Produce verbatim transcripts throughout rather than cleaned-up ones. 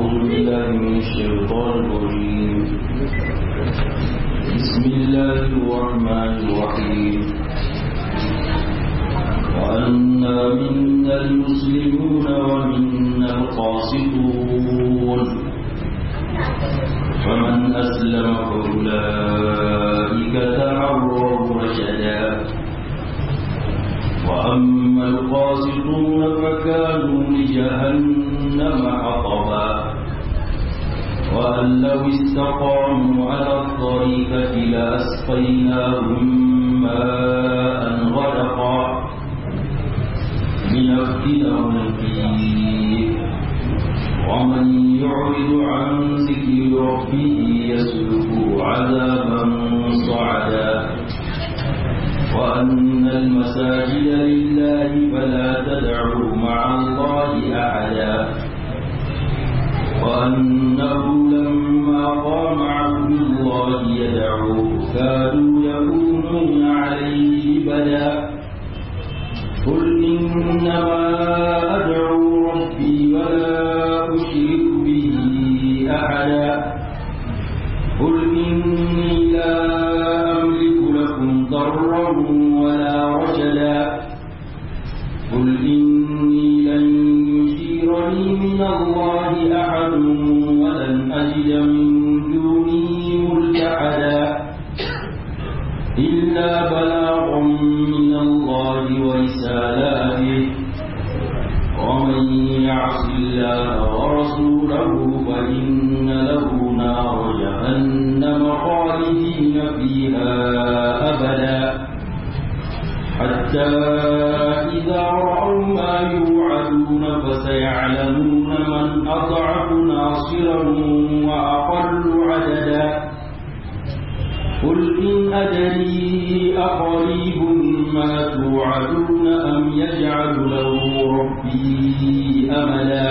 أعوذ بالله من الشيطان الرجيم. بسم الله الرحمن الرحيم. وأنا منا المسلمون ومنا القاسطون فمن أسلم فأولئك تحروا رشدا وأما القاسطون فكانوا لجهنم حطبا وأن لو استقاموا على الطريقة لأسقيناهم ماء غدقا لنفتنهم فيه ومن يعرض عن ذكر ربه يسلكه عذابا صعدا وأن المساجد لله فلا تدعوا مع الله أحدا وأنه لما قام عبد الله يدعوه كادوا يكونون عليه لبدا قل إنما أدعو ربي ولا أشرك به أحدا قل إني لا أملك لكم ضرا ولا رشدا قل إني لن يجيرني من الله أحد ولن أجد من دونه ملتحدا إلا بلاغا من الله ورسالاته ومن يعص الله ورسوله فإن له نار جهنم خالدين فيها أبدا حتى إذا رأوا ما يوعدون فسيعلمون من أضعف ناصرا وأقل عددا قل إن أدري أقريب ما توعدون أم يجعل له ربي أمدا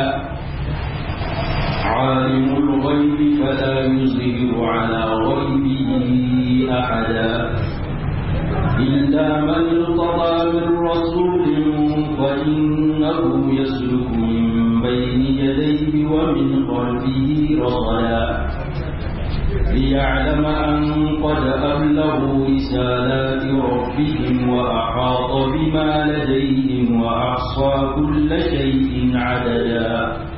عالم الغيب فلا يظهر على غيبه أحدا إلا من ارتضى من رسول فإنه يسلك من بين يديه ومن خلفه رصدا ليعلم أن قد أبلغوا رسالات ربهم وأحاط بما لديهم وأحصى كل شيء عددا.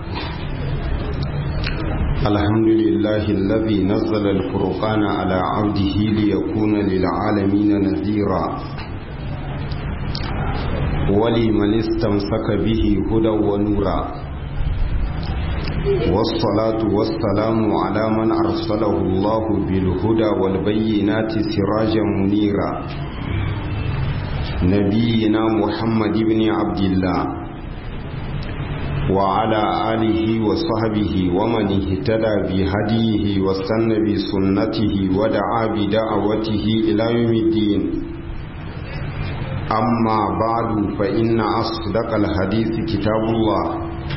الحمد لله الذي نزل الفرقان على عبده ليكون للعالمين نذيرا ولمن استمسك به هدى ونورا والصلاة والسلام على من أرسله الله بالهدى والبينات سراجا منيرا نبينا محمد بن عبد الله وعلى آله وصحبه ومن اهتدى بهديه واستنى بسنته ودعا بدعوته إلى يوم الدين. أما بعد فإن أصدق الحديث كتاب الله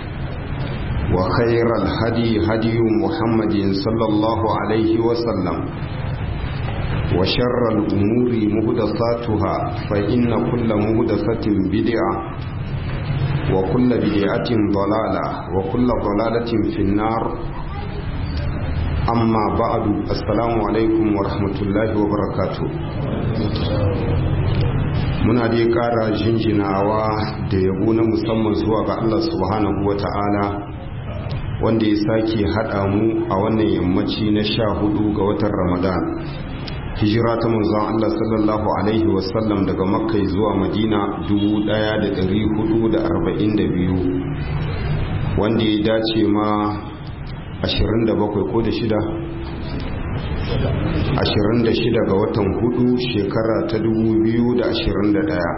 وخير الهدي هدي محمد صلى الله عليه وسلم وشر الأمور محدثاتها فإن كل محدثة بدعة وكل بدعة ضلالة وكل ضلالة في النار. أما بعد السلام عليكم ورحمة الله وبركاته. muna dai ƙara jinjinawa da yabo na musamman zuwa ga Allah subhanahu wa ta'ala wanda ya sake haɗa mu a wannan yammaci na sha hudu ga watan Ramadan. Hijira ta manzon Allah sallallahu alaihi wasallam daga Makka zuwa Madina dubu ɗaya da ɗari hudu da arba'in da biyu wanda ya dace ma ashirin da bakwai ko da shida ashirin da shida ga watan hudu shekara ta dubu biyu da ashirin da ɗaya.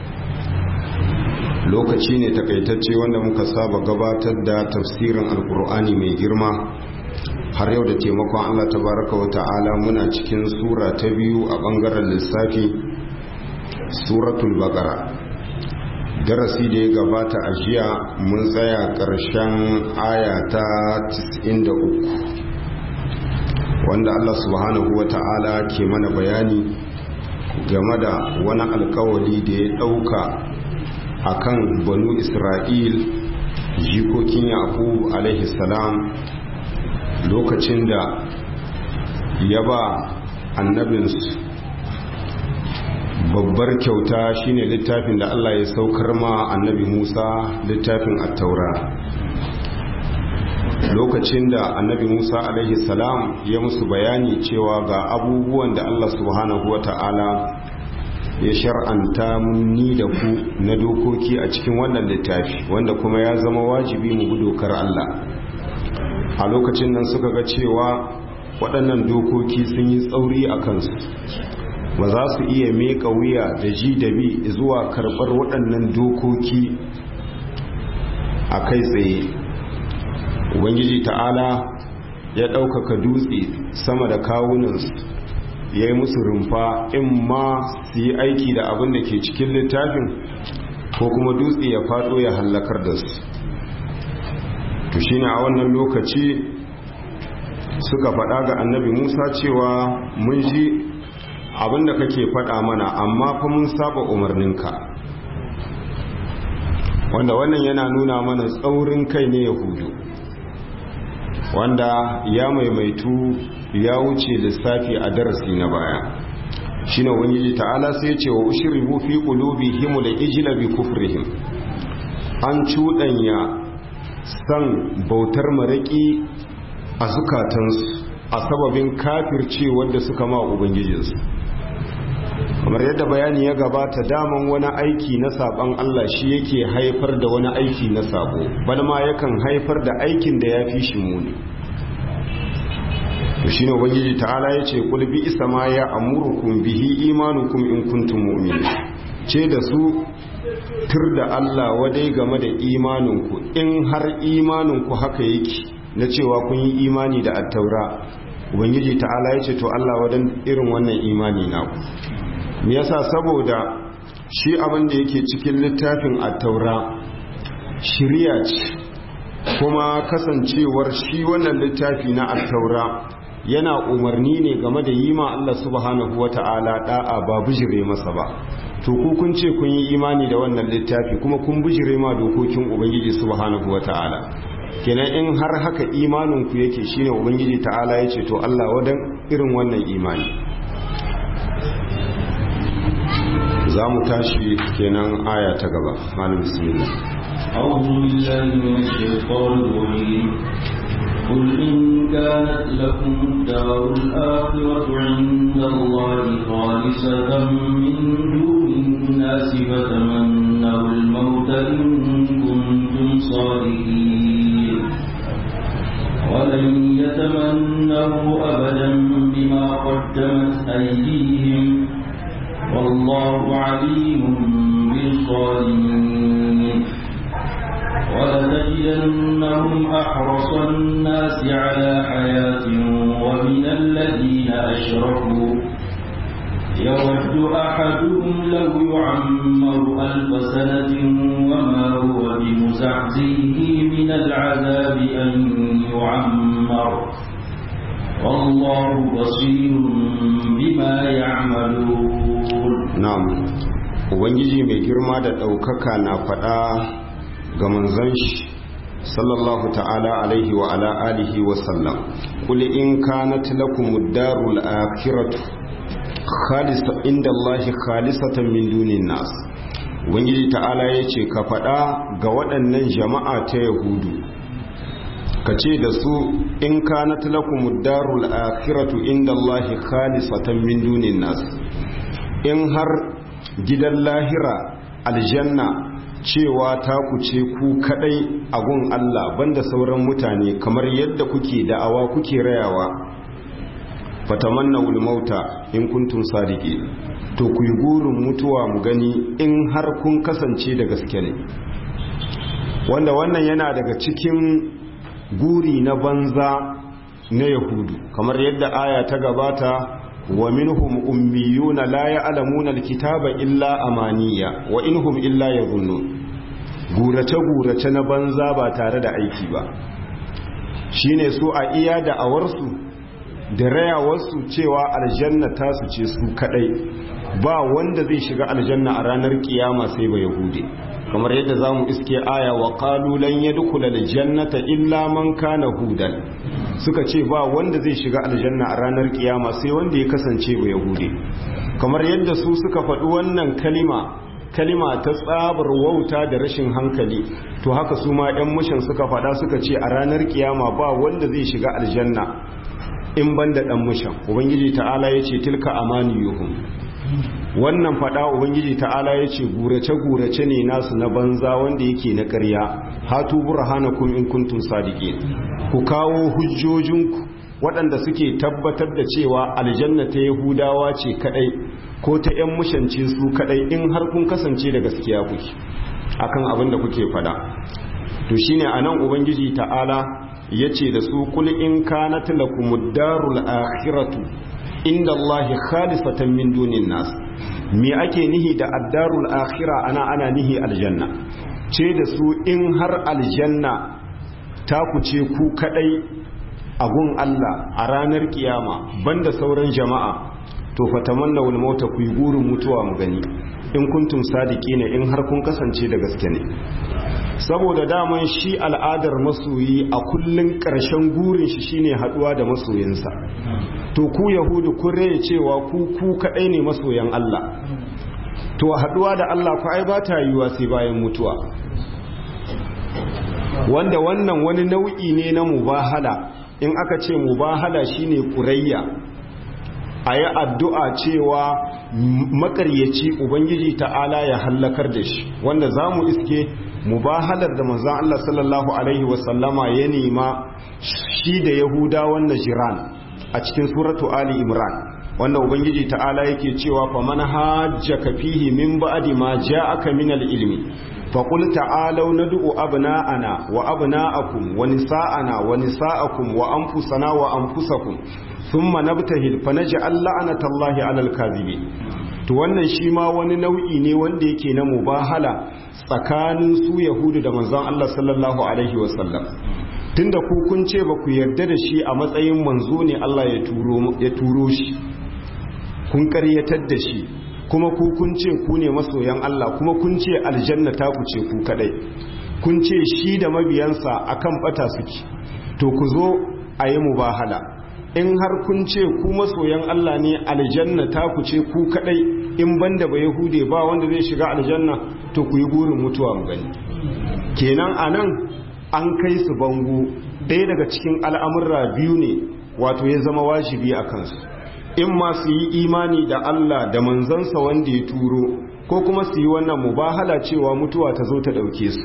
Lokaci ne takaitacce wanda muka saba gabatar da tafsirin alkur'ani mai girma har yau da taimakon Allah tabaraka wa ta'ala muna cikin sura ta biyu a bangaren lissafi, suratul baqara. Darasi da ya gabata a jiya mun tsaya ƙarshen aya ta tis'in da uku wanda Allah subhanahu wa ta'ala ke mana bayani game da wani alkawali da ya ɗauka akan banu Isra'il jikokin yaqub alaihi salam lokacin da ya ba annabinsu babbar kyauta shine littafin da Allah ya saukar ma annabi Musa, littafin at-taura. Lokacin da annabi Musa alaihi salam ya musu bayani cewa ga abubuwan da Allah subhanahu wata'ala ya shar'anta ni da ku na dokoki a cikin wannan littafi, wanda kuma ya zama wajibi mu bi dokar Allah. A lokacin nan suka ga cewa waɗannan dokoki sun yi tsauri a kansu, ba za su iya meka wuya da ji da bi zuwa karɓar waɗannan dokoki a kai tsaye. Ubangiji ta'ala ya ɗaukaka dutse sama da kawunansu, ya yi musu rumfa, in ma su yi aiki da abin da ke cikin littafin ko kuma dutse ya faɗo ya hallakar da su. To shine a wannan lokaci suka faɗa ga annabi Musa cewa mun ji abinda kake faɗa mana, amma fa mun saba umarninka. Wanda wannan yana nuna mana tsaurin kai ne Yahudu, wanda ya maimaitu ya wuce lissafi a darasi na baya. Shine ubangiji ta'ala sai ya ce wa ushribu fi qulubihim al-ijla bi kufrihim, an cuɗanya san bautar maraki a zukatansu a sababin kafirce wanda suka ma ubangijinsu. Kamar yadda bayani ya gabata, daman wani aiki na saban Allah shi yake haifar da wani aiki na sabo, bal ma yakan haifar da aikin da ya fi shi muni. to shine ubangiji ta'ala yace qul bi isma ya amurukum bihi imanukum in kuntum mu'minin, ce da su tur da Allah wadai game da imaninku in har imaninku haka yake na cewa kun yi imani da at-taura. Ubangiji ta'ala yace to Allah wadan irin wannan imani naku. Me yasa? Saboda shi abin da yake cikin littafin at-taura shiriya ce, kuma kasancewar shi wannan littafi na at-taura yana umarni ne game da yi ma Allah subhanahu wata'ala da'a ba bijire masa ba. To ku kun ce kun yi imani da wannan littafi kuma kun bijire ma dokokin ubangiji subhanahu wata'ala, kenan in har haka imanin ku yake shine ubangiji ta'ala yace to Allah wadan irin wannan imani. za mu tashi kenan aya ta gaba. Malam bismillah. a'udhu billahi minash shaitanir rajim. قل إن كانت لكم دار الآخرة عند الله خالصة من دون الناس فتمنوا الموت إن كنتم صادقين ولن يتمنوا أبدا بما قدمت أيديهم والله عليم بالظالمين ولتجدنهم أحرص الناس على حياة ومن الذين أشركوا يود أحدهم لو يعمر ألف سنة وما هو بمزعزعه من العذاب أن يعمر والله بصير بما يعملون. نعم. Ubangiji mai girma da ɗaukaka na faɗa ga manzon shi sallallahu ta'ala alaihi wa ala alihi wa sallam, qul in kanat lakumud darul akhiratu khalisatan inda Allahi khalisatan min dunin nas. Ubangiji ta'ala yace ka faɗa ga waɗannan jama'a ta yahudu, ka ce da su in kanat lakumud darul akhiratu inda Allahi khalisatan min dunin nas, in har gidan lahira aljanna cewa ta ku ce ku kadai a gun Allah banda sauran mutane kamar yadda kuke da'awa kuke rayawa, fatamannawul mauta in kuntum sadiqi, to ku yi gurin mutuwa mu gani in har kun kasance da gaske ne. Wanda wannan yana daga cikin guri na banza na yahudu, kamar yadda aya ta gabata wa minhum ummiyuna la ya'lamuna alkitaba illa amaniya wa inhum illa yadhunnun. gurace gurace na banza ba tare da aiki ba, shine su a iya da awarsu da rayawarsu cewa aljanna ta su ce su kadai, ba wanda zai shiga aljanna a ranar kiyama sai ba yahude. kamar yadda zamu iske aya wa qalu lan yadkhula aljannata illa man kana hudan, suka ce ba wanda zai shiga aljanna a ranar kiyama sai wanda ya kasance ba yahude. Kamar yadda su suka faɗi wannan kalima kalima ta tsabar wauta da rashin hankali, to haka su ma ɗan mushin suka faɗa suka ce a ranar kiyama ba wanda zai shiga aljanna in banda ɗan mushin. Ubangiji ta'ala ya ce tilka amaniyuhum, wannan faɗa Ubangiji ta'ala ya ce gurace-gurace ne nasu na banza wanda yake na ƙarya. Hatu burhanakum in kuntum sadiqin, ku kawo hujjojinku waɗanda suke tabbatar da cewa aljanna ta yahudawa ce kadai ko ta yan mushance su kadai, in har kun kasance da gaskiya kuke akan abin da kuke fada. To shine anan Ubangiji ta'ala yace da su kul in kanat lakumud darul akhiratu inda Allahi khalisatan min dunin nas. Me ake nihi da addarul akhira ana ana nihi aljanna ce da su in har aljanna ta ku ce ku kadai a gun Allah a ranar kiyama banda sauran jama'a, to fatamanna wal mauta ku yi gurin mutuwa mu gani in kuntum sadiqina, in har kun kasance da gaske ne. Saboda daman shi al'adar masoyi a kullun ƙarshen gurin shi shine haduwa da masoyinsa. To ku yahudu kun raye cewa ku ku kadai ne masoyan Allah, to haduwa da Allah ku ai ba ta yiwa sai bayan mutuwa, wanda wannan wani nau'i ne na mubahala. In aka ce mubahala shine kurayya, a yi addu'a cewa makaryaci Ubangiji ta'ala ya hallakar da shi, wanda za mu iske mubahalar da manzan Allah sallallahu Alaihi wasallama ya nema shi da Yahuda wannan jiran a cikin suratu Ali Imran, wanda Ubangiji ta'ala yake cewa fa man hajjaka fihi min ba'di ma ja'aka min al-ilmi فقل تعالوا ندعو أبناءنا وأبناءكم ونساءنا ونساءكم وأنفسنا وأنفسكم ثم نبتهل فنجعل لعنة الله على الكاذبين. to wannan shi ma wani nau'i ne wanda yake na mubahala tsakanin su Yahudu da manzon Allah sallallahu alaihi wasallam. Tunda ku kun ce ba ku yarda da shi a matsayin manzo ne Allah ya turo ya turo shi, kun ƙaryatar da shi, kuma ku kun ce ku ne masoyan Allah, kuma kun ce aljanna ta ku ce ku kadai, kun ce shi da mabiyansa akan bata suke, to ku zo a yi mubahala. In har kun ce ku masoyan Allah ne, aljanna ta ku ce ku kadai, in banda ba yahude ba wanda zai shiga aljanna, to ku yi gurin mutuwa mu gani. Kenan anan an kai su bango, ɗaya daga cikin al'amurra biyu ne wato ya zama wajibi a kansu, in ma su yi imani da Allah da manzansa wanda ya turo, ko kuma su yi wannan mubahala cewa mutuwa ta zo ta dauke su,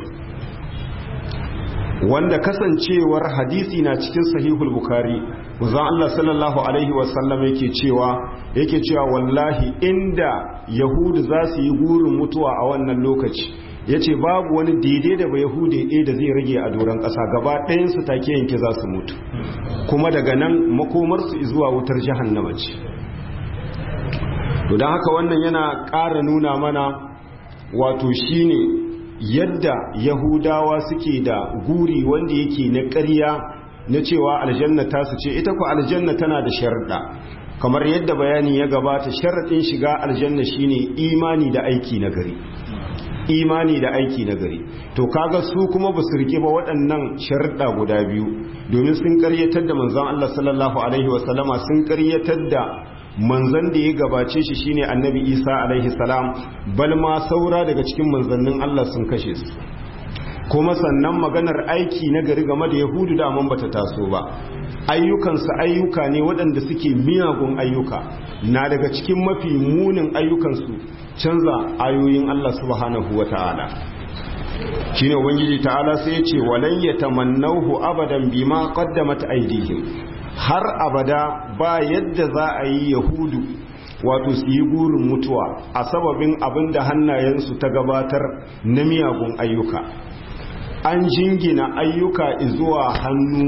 wanda kasancewar hadisi na cikin sahihul bukhari, manzon Allah sallallahu alaihi wasallam yake cewa yake cewa wallahi inda yahudu za su yi gurin mutuwa a wannan lokaci, yace babu wani daidai da ba yahude ɗaya da zai rage a doron ƙasa, gaba ɗayan su take yanke za su mutu, kuma daga nan makomarsu zuwa wutar jahannama ce. To don haka wannan yana ƙara nuna mana wato shine yadda yahudawa suke da guri wanda yake na ƙarya na cewa aljanna ta su ce, ita ku aljanna tana da sharuɗa, kamar yadda bayani ya gabata. sharaɗin shiga aljanna shine imani da aiki na gari, imani da aiki na gari. To kaga su kuma ba su rike ba waɗannan sharuɗa guda biyu, domin sun ƙaryatar da manzon Allah sallallahu alaihi wasallama, sun ƙaryatar da manzon da ya gabace shi shine annabi Isa alaihi salam, bal ma saura daga cikin manzannin Allah sun kashe su. Kuma sannan maganar aiki na gari game da yahudu da man bata taso ba, ayyukansu ayyuka ne waɗanda suke miyagun ayyuka, na daga cikin mafi munin ayyukansu canza ayoyin Allah subhanahu wa ta'ala. Shi ne Ubangiji ta'ala sai ya ce walan yatamannahu abadan bima qaddamat aydihim, har abada ba yadda za a yi yahudu wato su yi gurin mutuwa a sababin abin da hannayensu ta gabatar na miyagun ayyuka. An jingina ayyuka zuwa hannu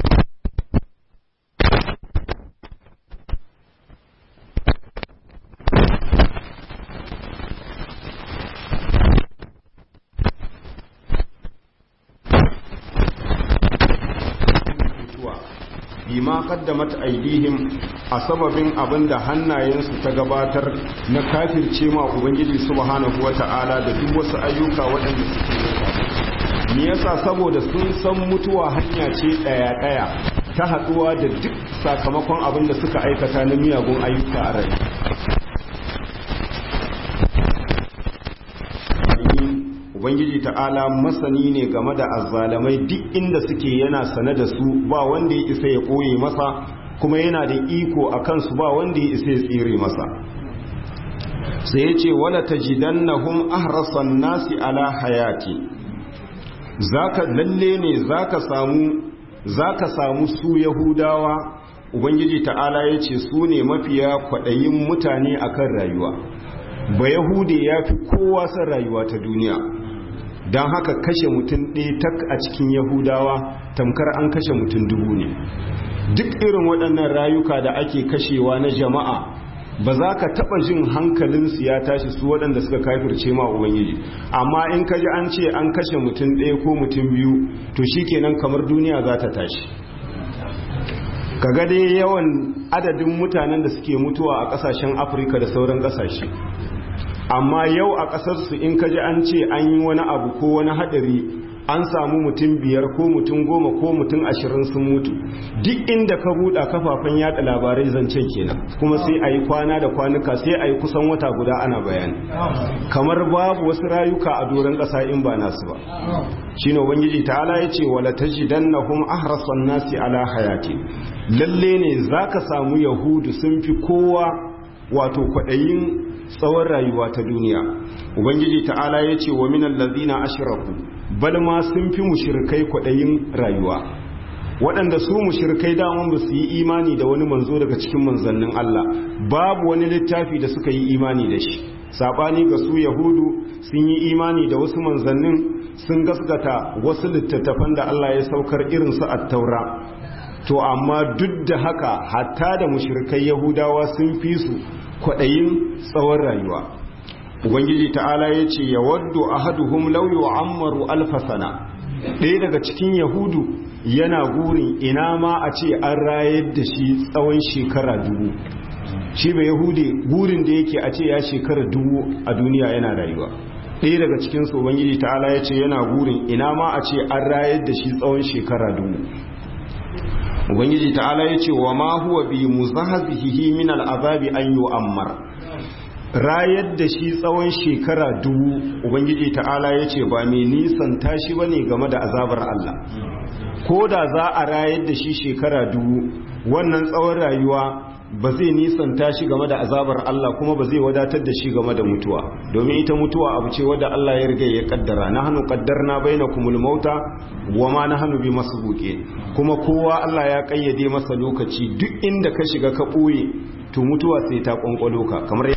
bima qaddamat aydihim a sababin abinda hannayensu ta gabatar na kafirce ma ubangiji subhanahu wata'ala da duk wasu ayyuka waɗanda suke me yasa saboda sun san mutuwa hanya ce daya daya ta haduwa da duk sakamakon abinda suka aikata na miyagun ayyuka a rai ubangiji ta'ala masani ne game da azzalamai duk inda suke yana sane da su ba wanda ya isa ya koye masa kuma yana da iko a kansu ba wanda ya isa ya tsire masa sai ya ce wala tajidannahum ahrasan nasi ala hayati zaka lalle ne zaka samu zaka samu su yahudawa ubangiji ta'ala ya ce su ne mafiya kwadayin mutane akan rayuwa ba yahude ya fi kowa san rayuwa ta duniya don haka kashe mutum ɗaya tak a cikin yahudawa tamkar an kashe mutum dubu ne duk irin waɗannan rayuka da ake kashewa na jama'a ba za ka taɓa jin hankalinsu ya tashi su waɗanda suka kafirce ma ubangiji amma in ka ji an ce an kashe mutum ɗaya ko mutum biyu to shi kenan kamar duniya za ta tashi ka ga dai yawan adadin mutanen da suke mutuwa a ƙasashen afirka da sauran ƙasashe amma yau a ƙasarsu in ka ji an ce an yi wani abu ko wani haɗari an samu mutum biyar ko mutum goma ko mutum ashirin sun mutu duk inda ka buɗa kafafen yada labarai zancen kenan kuma sai a yi kwana da kwanuka sai a yi kusan wata guda ana bayani kamar babu wasu rayuka a doron ƙasa in ba nasu ba shi ne ubangiji ta'ala ya ce wala tajidannahum ahrasan nasi ala hayati lalle ne zaka samu yahudu sun fi kowa wato kwaɗayin tsawon rayuwa ta duniya ubangiji ta'ala ya ce wa minal ladina ashraku bal ma sun fi mushrikai kwadayin rayuwa waɗanda su mushrikai daman ba su yi imani da wani manzo daga cikin manzannin Allah babu wani littafi da suka yi imani da shi sabani ga su yahudu sun yi imani da wasu manzannin sun gaskata wasu littattafan da Allah ya saukar irin su at-taura to amma duk da haka hatta da mushrikai yahudawa sun fi su kwaɗayin tsawon rayuwa ubangiji ta'ala ya ce ya waddu ahaduhum law yu'ammaru alfasana ɗaya daga cikin yahudu yana gurin ina ma a ce an rayar da shi tsawon shekara dubu shi ba yahudi gurin da yake a ce ya shekara dubu a duniya yana rayuwa ɗaya daga cikin su ubangiji ta'ala ya ce yana gurin ina ma a ce an rayar da shi tsawon shekara dubu ubangiji ta'ala ya ce wa ma huwa bi muzahzihi min al'azabi an yu'ammar rayar da shi tsawon shekara dubu ubangiji ta'ala ya ce ba mai nisan tashi bane game da azabar Allah ko da za a rayar da shi shekara dubu wannan tsawon rayuwa ba zai nisan tashi game da azabar Allah kuma ba zai wadatar da shi game da mutuwa domin ita mutuwa abu ce wadda Allah ya riga ya kaddara nahnu qaddarna bainakumul mauta wama nahnu bimasbuqin kuma kowa Allah ya kayyade masa lokaci duk inda ka shiga ka boye to mutuwa sai ta kwankwalo ka kamar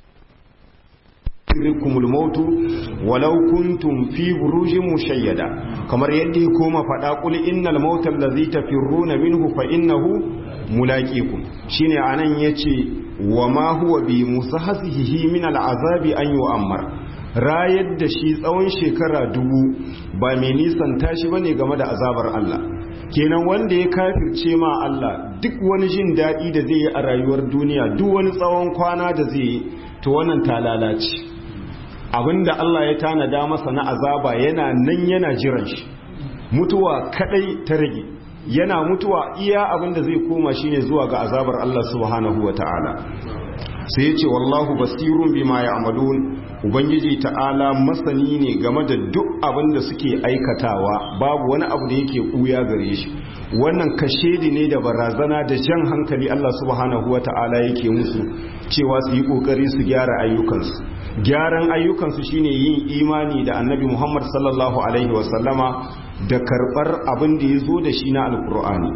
yadrikumul mautu walau kuntum fi burujin mushayyada kamar yadda ya koma fada qul innal mautal ladzi tafirruna minhu fa innahu mulaqikum shine anan yace wa ma huwa bi musahhihi min al'azabi an yu'ammar rayar da shi tsawon shekara dubu ba mai nisan tashi bane game da azabar Allah kenan wanda ya kafirce ma Allah duk wani jin dadi da zai yi a rayuwar duniya duk wani tsawon kwana da zai yi to wannan ta lalace abinda Allah ya tanada masa na azaba yana nan yana jiran shi mutuwa kadai ta rage yana mutuwa iya abinda zai koma shine zuwa ga azabar Allah subhanahu wataala sai yace wallahu basirun bima ya'malun ubangiji ta'ala masani ne game da duk abinda suke aikatawa babu wani abu da yake kuya gare shi wannan kashedi ne da barazana da jan hankali Allah subhanahu wataala yake musu cewa su yi kokari su gyara ayyukansu gyaran ayyukansu shine yin imani da annabi Muhammad sallallahu alaihi wasallama da karbar abin da ya zo da shi na alkur'ani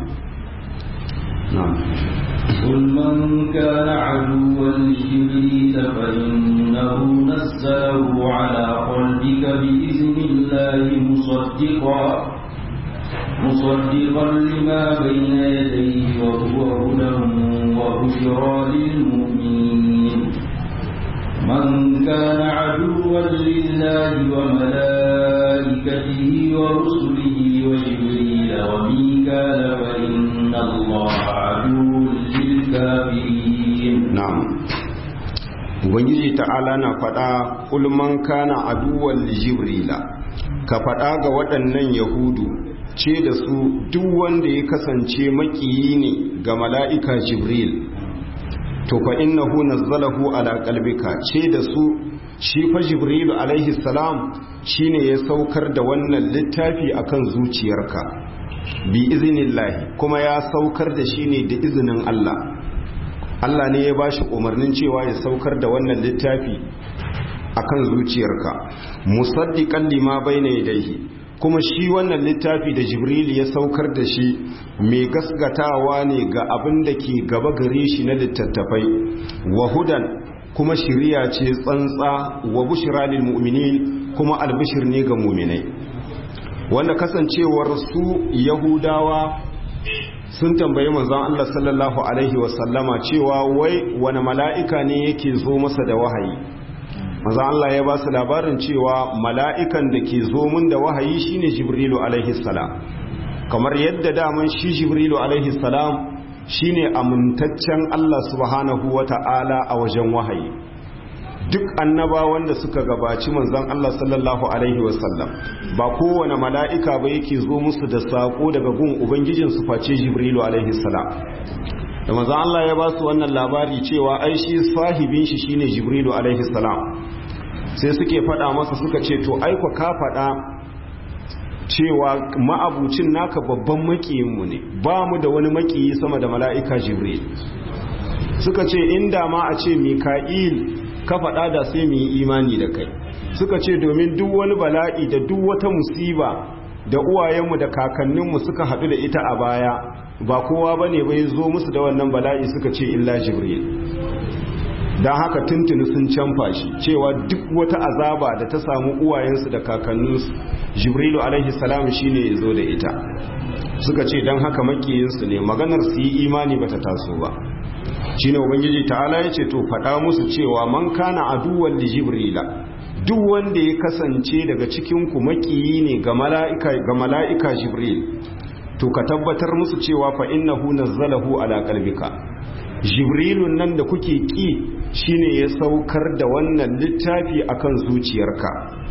قل من كان عدوا لجبريل فإنه نزله على قلبك بإذن الله مصدقا مصدقا لما بين يديه وهو هدى وبشرى للمؤمنين من كان عدوا لله وملائكته ورسله وجبريل وميكال فإن inna Allaha aduwwun lil kafirin. na'am ubangiji ta'ala na faɗa kul man kana aduwwan li jibrila ka faɗa ga waɗannan yahudu ce da su duk wanda ya kasance makiyi ne ga mala'ika jibril to fa innahu nazzalahu ala qalbika ce da su shi fa jibril alaihi salam shine ya saukar da wannan littafi akan zuciyarka bi iznillahi kuma ya saukar da shi ne da izinin Allah Allah ne ya bashi umarnin cewa ya saukar da wannan littafi akan zuciyarka musaddiqan lima bayna yadayhi kuma shi wannan littafi da Jibril ya saukar da shi mai gasgatawa ne ga abin da ke gaba gare shi na littattafai wa hudan kuma shiriya ce tsantsa wa bushra lil mu'minin kuma albishir ne ga mu'minai wanda kasancewar su Yahudawa sun tambayi manzon Allah sallallahu alaihi wasallama cewa wai wani mala'ika ne yake zo masa da wahayi manzon Allah ya ba su labarin cewa mala'ikan da ke zo mun da wahayi shine Jibrilu alaihi salam kamar yadda daman shi Jibrilu alaihi salam shine amintaccen Allah subhanahu wata'ala a wajen wahayi duk annabawan da suka gabaci manzon Allah sallallahu alaihi wasallam ba kowane mala'ika ba yake zo musu da sako daga gun ubangijin su face Jibrilu alaihi salam da manzon Allah ya ba su wannan labari cewa ai shi sahibin shi shine Jibrilu alaihi salam sai suke faɗa masa suka ce to ai kwa ka faɗa cewa ma'abucin naka babban makiyin mu ne ba mu da wani makiyi sama da mala'ika Jibril suka ce inda ma a ce Mika'il ka faɗa da sai mu yi imani da kai suka ce domin duk wani bala'i da duk wata musiba da uwayenmu da kakanninmu suka haɗu da ita a baya ba kowa ba ne bai zo musu da wannan bala'i suka ce illa Jibril don haka tuntuni sun canfa shi cewa duk wata azaba da ta samu uwayensu da kakanninsu Jibrilu alaihi salam shine ya zo da ita suka ce don haka makiyinsu ne maganar su yi imani bata taso ba shine ubangiji ta'ala yace to faɗa musu cewa man kana aduwwan li jibrila duk wanda ya kasance daga cikin ku makiyi ne ga mala'ika ga mala'ika jibril to ka tabbatar musu cewa fa innahu nazzalahu ala qalbika jibrilun nan da kuke ki shine ya saukar da wannan littafi akan zuciyarka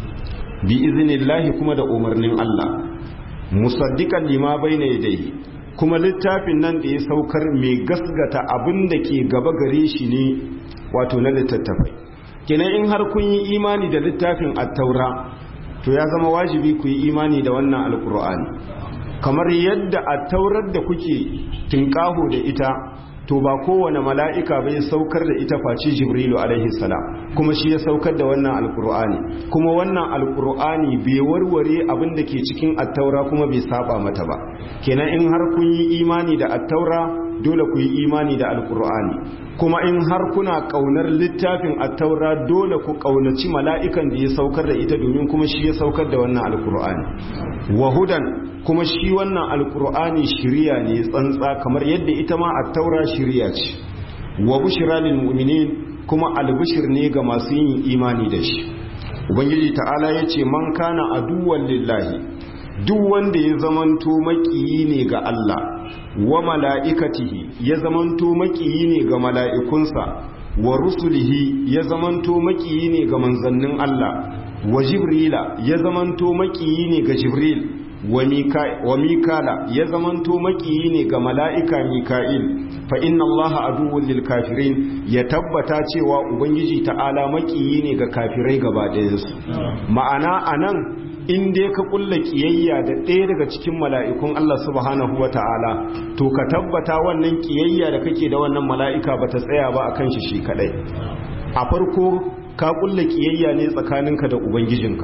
bi iznillahi kuma da umarnin Allah musaddiqan lima bayna yadayhi kuma littafin nan da ya saukar mai gasgata abin da ke gaba gare shi ne wato na littattafai kenan in har kun yi imani da littafin attaura to ya zama wajibi ku yi imani da wannan alkur'ani kamar yadda attaurar da kuke tinkaho da ita to ba kowane mala'ika bai saukar da ita face Jibrilu alaihi salam kuma shi ya saukar da wannan alkur'ani kuma wannan alkur'ani bai warware abin da ke cikin attaura kuma bai saba mata ba kenan in har kun yi imani da attaura dole ku yi imani da alkur'ani kuma in har kuna kaunar littafin attaura dole ku kaunaci mala'ikan da ya saukar da ita domin kuma shi ya saukar da wannan alkur'ani wahudan kuma shi wannan alkur'ani shiriya ne tsantsa kamar yadda ita ma attaura shiriya ce wa bushra lil mu'minin kuma albishir ne ga masu yin imani da shi ubangiji ta'ala yace man kana aduwwan lillahi duk wanda ya zamanto makiyi ne ga Allah wa mala'ikatihi ya zamanto makiyi ne ga mala'ikunsa wa rusulihi ya zamanto makiyi ne ga manzannin Allah wa jibrila ya zamanto makiyi ne ga jibril wa mikala ya zamanto makiyi ne ga mala'ika mika'il fa inna allaha aduwwun lil kafirin ya tabbata cewa ubangiji ta'ala makiyi ne ga kafirai gaba ɗayansu ma'ana anan in dai ka kulla kiyayya da ɗaya daga cikin mala'ikun Allah subhanahu wata'ala to ka tabbata wannan kiyayya da kake da wannan mala'ika bata tsaya ba akan shi shi kadai a farko ka kulla kiyayya ne tsakaninka da ubangijinka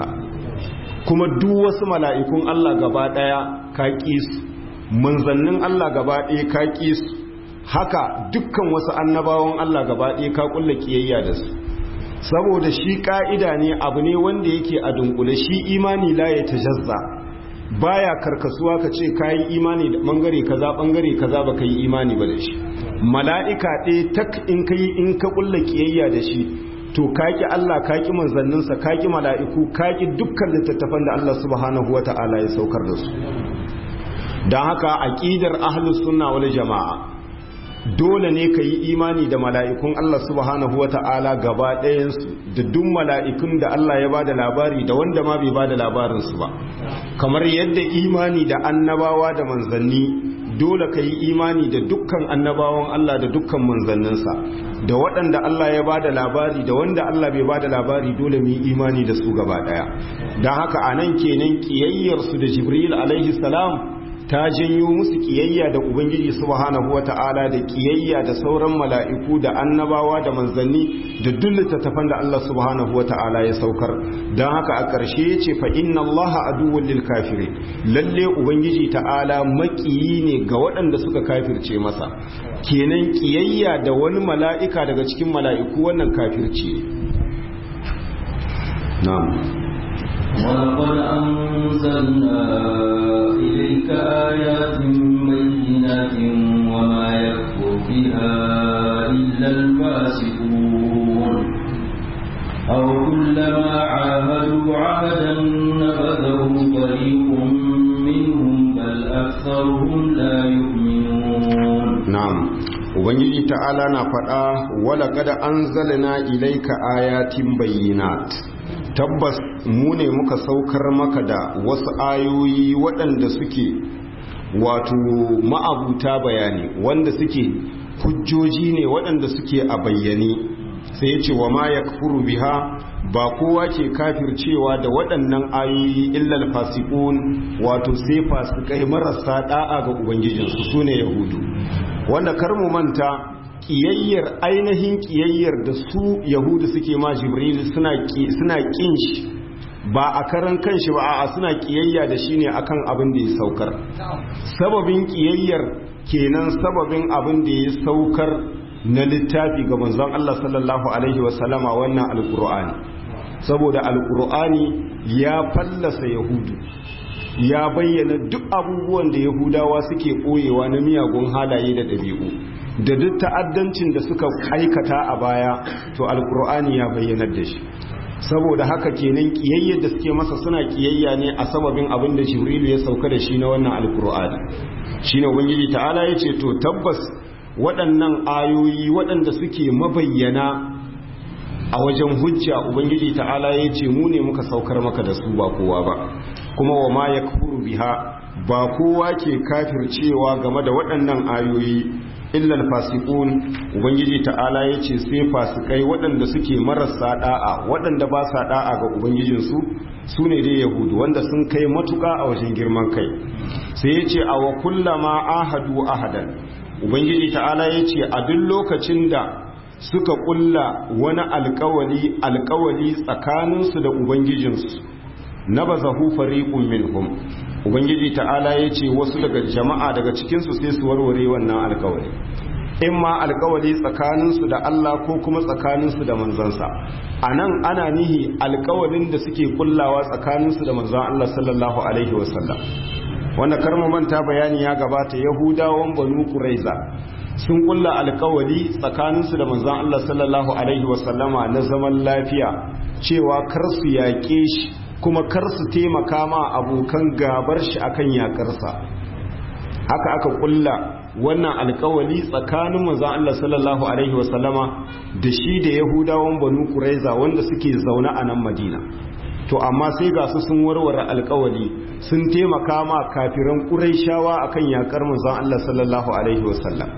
kuma duk wasu mala'ikun Allah gaba ɗaya ka ƙi su manzannin Allah gaba ɗaya ka ƙi su haka dukkan wasu annabawan Allah gaba ɗaya ka kulla kiyayya da su saboda shi ƙa'ida ne abu ne wanda yake a dunkule shi imani la ya tajazza baya karkasuwa ka ce ka yi imani da ɓangare kaza ɓangare kaza ba ka yi imani ba da shi mala'ika ɗaya tak in ka yi in ka kulla kiyayya da shi to kaki Allah kaki manzanninsa kaki mala'iku kaki dukkan littattafan da Allah subhanahu wata'ala ya saukar da su don haka aqidar ahlus sunna wal jama'a dole ne ka yi imani da mala'ikun Allah subhanahu wata'ala gaba ɗayansu da duk mala'ikun da Allah ya ba da labari da wanda ma bai ba da labarinsu ba, kamar yadda imani da annabawa da manzanni dole ka yi imani da dukkan annabawan Allah da dukkan manzanninsa, da waɗanda Allah ya ba da labari da wanda Allah bai ba da labari dole mu yi imani da su gaba ɗaya. Don haka a nan kenan ƙiyayyarsu da Jibril alaihi salam ta janyo musu kiyayya da Ubangiji subhanahu wata'ala da kiyayya da sauran mala'iku da annabawa da manzanni da duk littattafan da Allah subhanahu wata'ala ya saukar. Don haka a ƙarshe ya ce fa inna Allah aduwwul lil kafirin, lalle Ubangiji ta'ala makiyi ne ga waɗanda suka kafirce masa. Kenan kiyayya da wani mala'ika daga cikin mala'iku wannan kafirci ne. Na'am. ولقد أنزلنا إليك آيات بينات وما يكفر بها إلا الفاسقون أو كلما عاهدوا عهدا نبذه فريق منهم بل أكثرهم لا يؤمنون. نعم. Ubangiji ta'ala na faɗa wala kada anzalna ilaika ayatin bayyinat, tabbas mu ne muka saukar maka da wasu ayoyi waɗanda suke wato ma'abuta bayani, wanda suke hujjoji ne waɗanda suke a bayyane. Sai ya ce wa ma yakfuru biha, ba kowa ke kafircewa da waɗannan ayoyi illal fasiqun, wato sai fasikai marasa da'a ga ubangijinsu sune yahudu, wanda kar mu manta kiyayyar ainihin kiyayyar da su yahudu suke ma Jibril suna suna kin shi ba a karan kanshi ba, a suna kiyayya da shi ne akan abin da ya saukar. Sababin kiyayyar kenan sababin abin da ya saukar na littafi ga manzon Allah sallallahu alaihi wasallama, wannan alqur'ani. Saboda alqur'ani ya fallasa yahudu, ya bayyana duk abubuwan da yahudawa suke ɓoyewa na miyagun halaye da ɗabi'u da duk ta'addancin da suka aikata a baya, to alkur'ani ya bayyanar da shi. Saboda haka kenan kiyayyar da suke masa suna kiyayya ne a sababin abin da Jibrilu ya sauka da shi na wannan alkur'ani. Shine ubangiji ta'ala ya ce to tabbas waɗannan ayoyi waɗanda suke mabayyana a wajen hujja, ubangiji ta'ala ya ce mu ne muka saukar maka da su ba kowa ba. Kuma wa ma yakfuru biha, ba kowa ke kafircewa game da waɗannan ayoyi illal fasiqun, ubangiji ta'ala ya ce sai fasikai waɗanda suke marasa da'a, waɗanda ba sa da'a ga ubangijinsu, su ne dai yahudu wanda sun kai matuƙa a wajen girman kai. Sai ya ce a wa kullama ahadu ahadan, ubangiji ta'ala ya ce a duk lokacin da suka kulla wani alkawali alkawali tsakaninsu da ubangijinsu, nabazahu fariqun minhum, ubangiji ta'ala ya ce wasu daga jama'a daga cikinsu sai su warware wannan alkawali, in ma alkawali tsakaninsu da Allah ko kuma tsakaninsu da manzansa. A nan ana nihi alkawalin da suke kullawa tsakaninsu da manzan Allah sallallahu alaihi wasallam, wanda karmu manta bayani ya gabata, yahudawan banu quraiza sun kulla alkawali tsakaninsu da manzan Allah sallallahu alaihi wasallama na zaman lafiya, cewa kar su yaƙe shi kuma kar su taimaka ma abokan gabar shi akan yakarsa. Haka aka kulla wannan alkawali tsakanin manzon Allah sallallahu alaihi wasallama da shi da yahudawan banu quraiza wanda suke zaune a nan Madina. To amma sai ga su sun warware alkawali, sun taimaka ma kafiran quraishawa akan yakar manzon Allah sallallahu alaihi wasallam.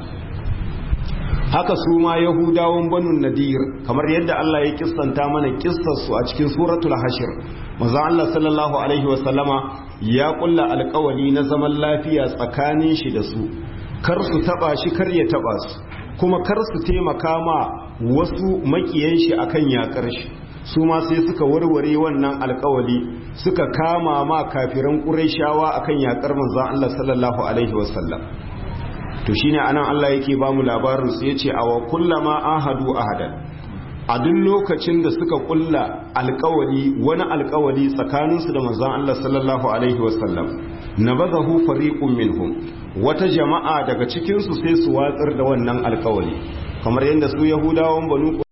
Haka su ma yahudawan banu nadir, kamar yadda Allah ya kissanta mana kissarsu a cikin suratul hashir, manzon Allah sallallahu alaihi wasallama ya kulla alkawali na zaman lafiya tsakanin shi da su, kar su taba shi kar ya taba su, kuma kar su taimaka ma wasu makiyan shi akan yakar shi. Su ma sai suka warware wannan alkawali, suka kama ma kafiran quraishawa akan yakar manzon Allah sallallahu alaihi wasallam. To shine anan Allah yake ba mu labarin su, yace awa kullama ahadu ahadan, a duk lokacin da suka kulla alkawali wani alkawali tsakaninsu da manzon Allah sallallahu alaihi wasallam, nabazahu fariqun minhum, wata jama'a daga cikin su sai su watsar da wannan alkawali, kamar yadda su yahudawan banu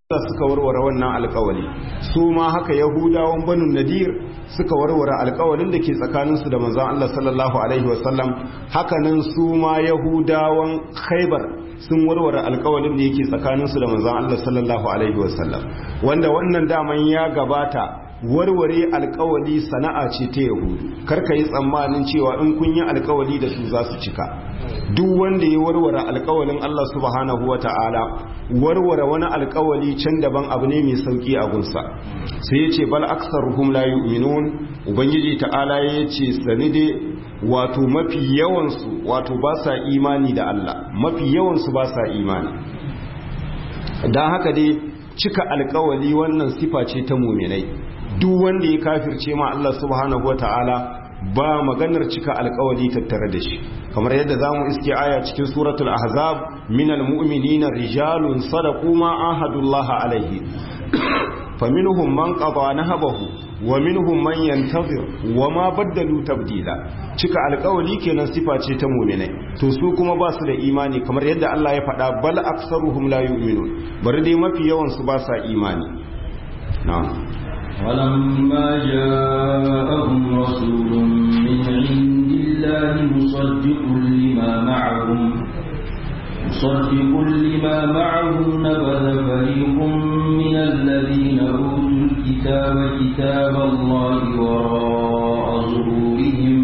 suka warware wannan alkawali, su ma haka yahudawan banu nadir suka warware alkawalin da ke tsakaninsu da manzon Allah sallallahu alaihi wasallam. Hakanan su ma yahudawan khaibar sun warware alkawalin da yake tsakaninsu da manzon Allah sallallahu alaihi wasallam, wanda wannan daman ya gabata. Warware alkawali sana'a ce ta yahudu, karka yi tsammanin cewa in kun yi alkawali da su za su cika. Duk wanda ya warware alkawalin Allah subhanahu wa ta'ala, warware wani alkawali can daban abu ne mai sauki a gunsa. Sai ya ce bal aksaruhum la yu'minun, ubangiji ta'ala ya ce sani dai wato mafi yawansu wato ba sa imani da Allah, mafi yawansu ba sa imani. Dan haka dai cika alkawali wannan sifa ce ta muminai. Duk wanda ya kafirce ma Allah subhanahu wata'ala ba maganar cika alkawali tattare da shi, kamar yadda zamu iske aya cikin suratul ahzab minal mu'minina rijalun sadaqu ma ahadullaha alaihi faminhum man qada nahabahu wa minhum man yantazir wa ma baddalu tabdila. Cika alkawali kenan sifa ce ta mu'minai, to su kuma ba su da imani, kamar yadda Allah ya faɗa bal aksaruhum la yu'minun, bari dai mafi yawan su ba sa imani. na'am ولما جاءهم رسول من عند الله مصدق لما معهم مصدق لما معهم نبذ فريق من الذين أوتوا الكتاب كتاب الله وراء ظهورهم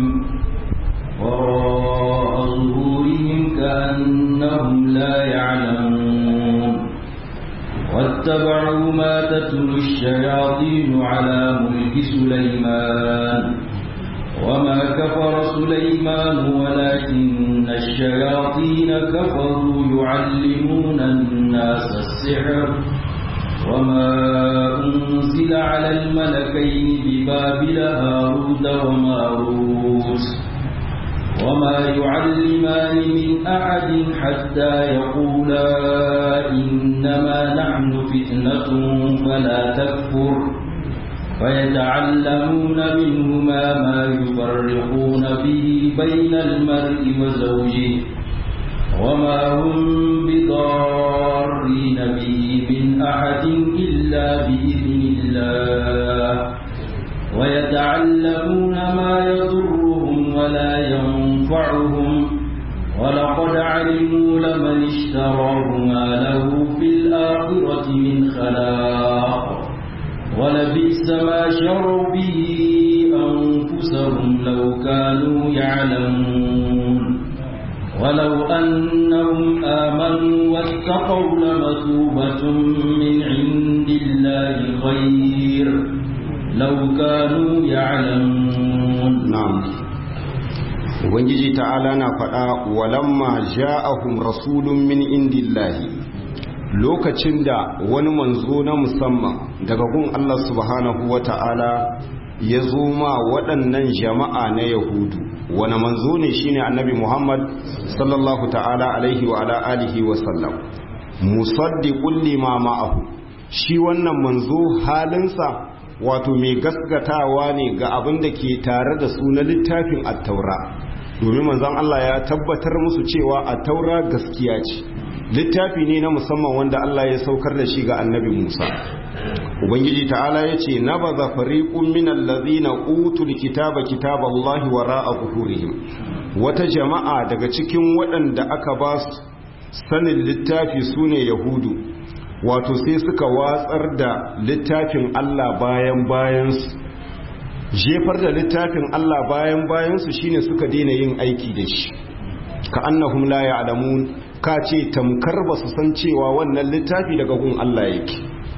وراء ظهورهم كأنهم لا يعلمون واتبعوا ما تتلو الشياطين على ملك سليمان وما كفر سليمان ولكن الشياطين كفروا يعلمون الناس السحر وما أنزل على الملكين ببابل هاروت وماروت وما يعلمان من أحد حتى يقولا إنما نحن فتنة فلا تكفر فيتعلمون منهما ما يفرقون به بين المرء وزوجه وما هم بضارين به من أحد إلا بإذن الله ويتعلمون ما يضرهم ولا ينفعهم ولقد علموا لمن اشتراه ما له في الآخرة من خلاق ولبئس ما شروا به أنفسهم لو كانوا يعلمون ولو أنهم آمنوا واتقوا لمثوبة من عند الله خير لو كانوا يعلمون. نعم. ubangiji ta'ala na faɗa walamma ja'ahum rasulun min indillahi, lokacin da wani manzo na musamman daga gun Allah subhanahu wata'ala ya zo ma waɗannan jama'a na yahudu. wani manzo ne shine annabi Muhammad sallallahu ta'ala alaihi wa ala alihi wa sallam, musaddiqul lima ma'ahu. shi wannan manzo halinsa wato mai gaskatawa ne ga abin da ke tare da su na littafin at-taura, domin manzon Allah ya tabbatar musu cewa at-taura gaskiya ce, littafi ne na musamman wanda Allah ya saukar da shi ga annabi Musa. ubangiji ta'ala ya ce nabaza fariqun minal ladzina utul kitaba kitaballahi wara'a zuhurihim, wata jama'a daga cikin waɗanda aka ba su sanin littafi sune yahudu, wato sai suka watsar da littafin Allah bayan bayansu. jefar da littafin Allah bayan bayansu shine suka daina yin aiki da shi, ka annahum la ya'lamun, ka ce tamkar ba su san cewa wannan littafi daga gun Allah yake.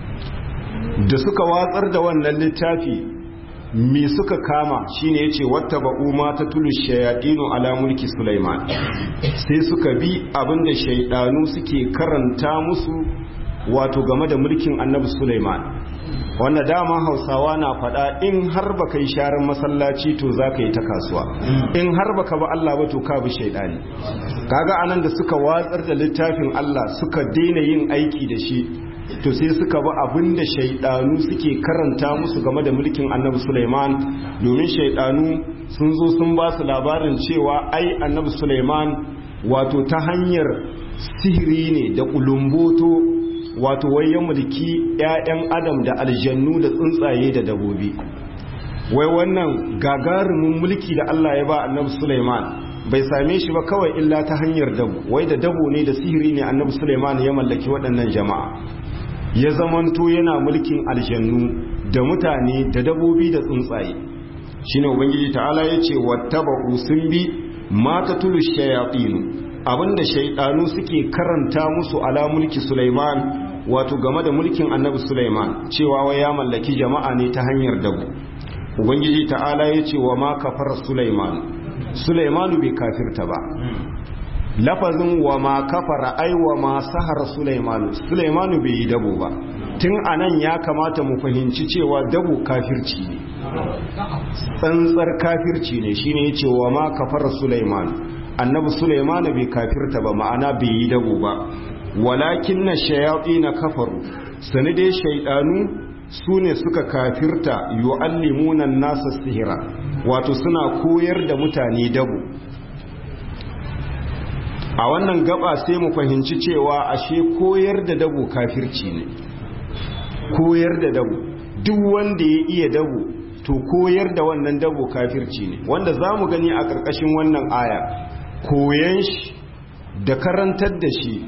da suka watsar da wannan littafi me suka kama shine yace wattaba'u ma tatulu shayatinu ala mulki Sulaiman, sai suka bi abinda shaydanu suke karanta musu wato game da mulkin annabi Sulaiman. wanda dama Hausawa na faɗa in har baka yi sharar masallaci to zaka yi ta kasuwa, in har baka ba Allah ba to ka bi shaydani. kaga anan da suka watsar da littafin Allah suka daina yin aiki da shi, to sai suka bi abinda shaydanu suke karanta musu game da mulkin annabi Sulaiman, domin shaydanu sun zo sun ba su labarin cewa ai annabi Sulaiman wato ta hanyar sihiri ne da kulumboto wato wai ya mulki ƴaƴan adam da aljannu da tsuntsaye da dabobi. Wai wannan gagarumin mulki da Allah ya ba annabi Sulaiman bai same shi ba kawai illa ta hanyar dabo, wai da dabo ne da sihiri ne annabi Sulaiman ya mallaki waɗannan jama'a, ya zamanto yana mulkin aljannu da mutane da dabobi da tsuntsaye. Shine ubangiji ta'ala yace wattaba'u sun bi ma tatulu shayatin, abinda shaydanu suke karanta musu ala mulki Sulaiman, wato game da mulkin annabi Sulaiman, cewa wai ya mallaki jama'a ne ta hanyar dabo. Ubangiji ta'ala yace wa ma kafara Sulaiman, Sulaimanu bai kafirta ba. Lafazin wa ma kafara ai wa ma sahara Sulaimanu, Sulaimanu bai yi dabo ba. Tun anan ya kamata mu fahimci cewa dabo kafirci ne, tsantsar kafirci ne. Shine yace wa ma kafara Sulaiman, annabi Sulaimanu bai kafirta ba, ma'ana bai yi dabo ba. Walakin na shayatin kafaru, sani dai shaydanu su ne suka kafirta, yu'allimuna nasa sihira, wato suna koyar da mutane dabo. A wannan gaba sai mu fahimci cewa ashe koyar da dabo kafirci ne. Koyar da dabo, duk wanda ya iya dabo to koyar da wannan dabo kafirci ne, wanda za mu gani a ƙarƙashin wannan aya. Koyan shi da karantar da shi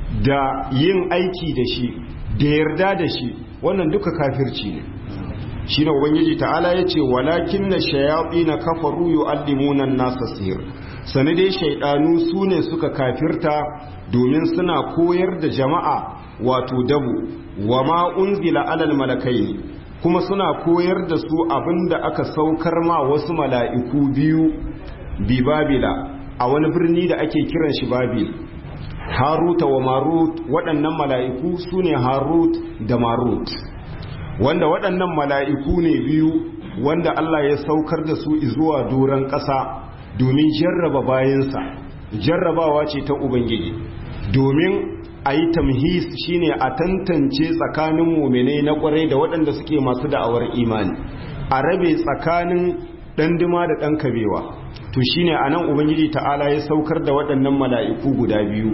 da yin aiki da shi da yarda da shi, wannan duka kafirci ne. Shi ne ubangiji ta'ala ya ce walakin na shayaɓi na kafaru yu'allimuna nasa sihir, sani dai shaidanu su ne suka kafirta domin suna koyar da jama'a wato dabo. Wa ma unzila alal malakai, kuma suna koyar da su abinda aka saukar ma wasu mala'iku biyu bi babila, a wani birni da ake kiran shi babil. Haruta wa Marut, waɗannan mala'iku su ne Harut da Marut, wanda waɗannan mala'iku ne biyu wanda Allah ya saukar da su zuwa doron ƙasa domin jarraba bayansa. Jarrabawa ce ta Ubangiji, domin a yi tamhis, shine a tantance tsakanin muminai na ƙwarai da waɗanda suke masu da'awar imani, a rabe tsakanin ɗanduma da ɗan kabewa. To shine anan ubangiji ta'ala ya saukar da waɗannan mala'iku guda biyu,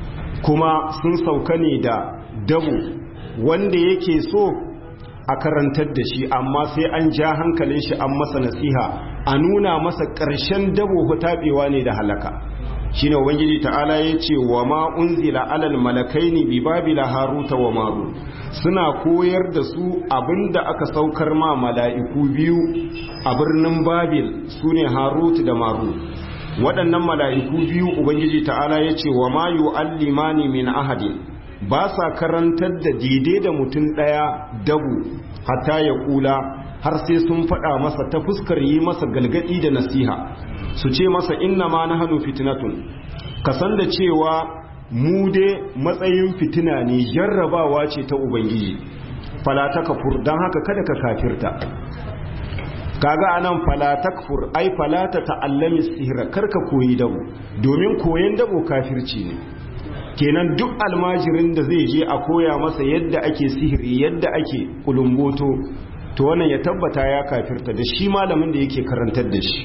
kuma sun sauka ne da dabo wanda yake so a karantar da shi, amma sai an ja hankalin shi an masa nasiha, a nuna masa ƙarshen dabo hutaɓewa ne da halaka. Shine ubangiji ta'ala ya ce wa ma unzila alal malakaini bi babila haruta wa marut, suna koyar da su abinda aka saukar ma mala'iku biyu a birnin babil, sune harut da marut. Waɗannan mala'iku biyu ubangiji ta'ala ya ce wa ma yu'allimani min ahadin, ba sa karantar da daidai da mutum ɗaya dabu, hatta ya kula, har sai sun faɗa masa ta fuskar yi masa galgadi da nasiha, su ce masa inna ma na hannu fitinatun, ka san da cewa mu dai matsayin fitina ne, jarrabawa ce ta Ubangiji, falata kafur, don haka kada ka kafirta. Kaga anan falata kafur, ai falata ta'allami sihira, karka koyi dabo, domin koyon dabo kafirci ne. Kenan duk almajirin da zai je a koya masa yadda ake sihiri, yadda ake kulumboto, to wannan ya tabbata ya kafirta da shi malamin da yake karantar da shi.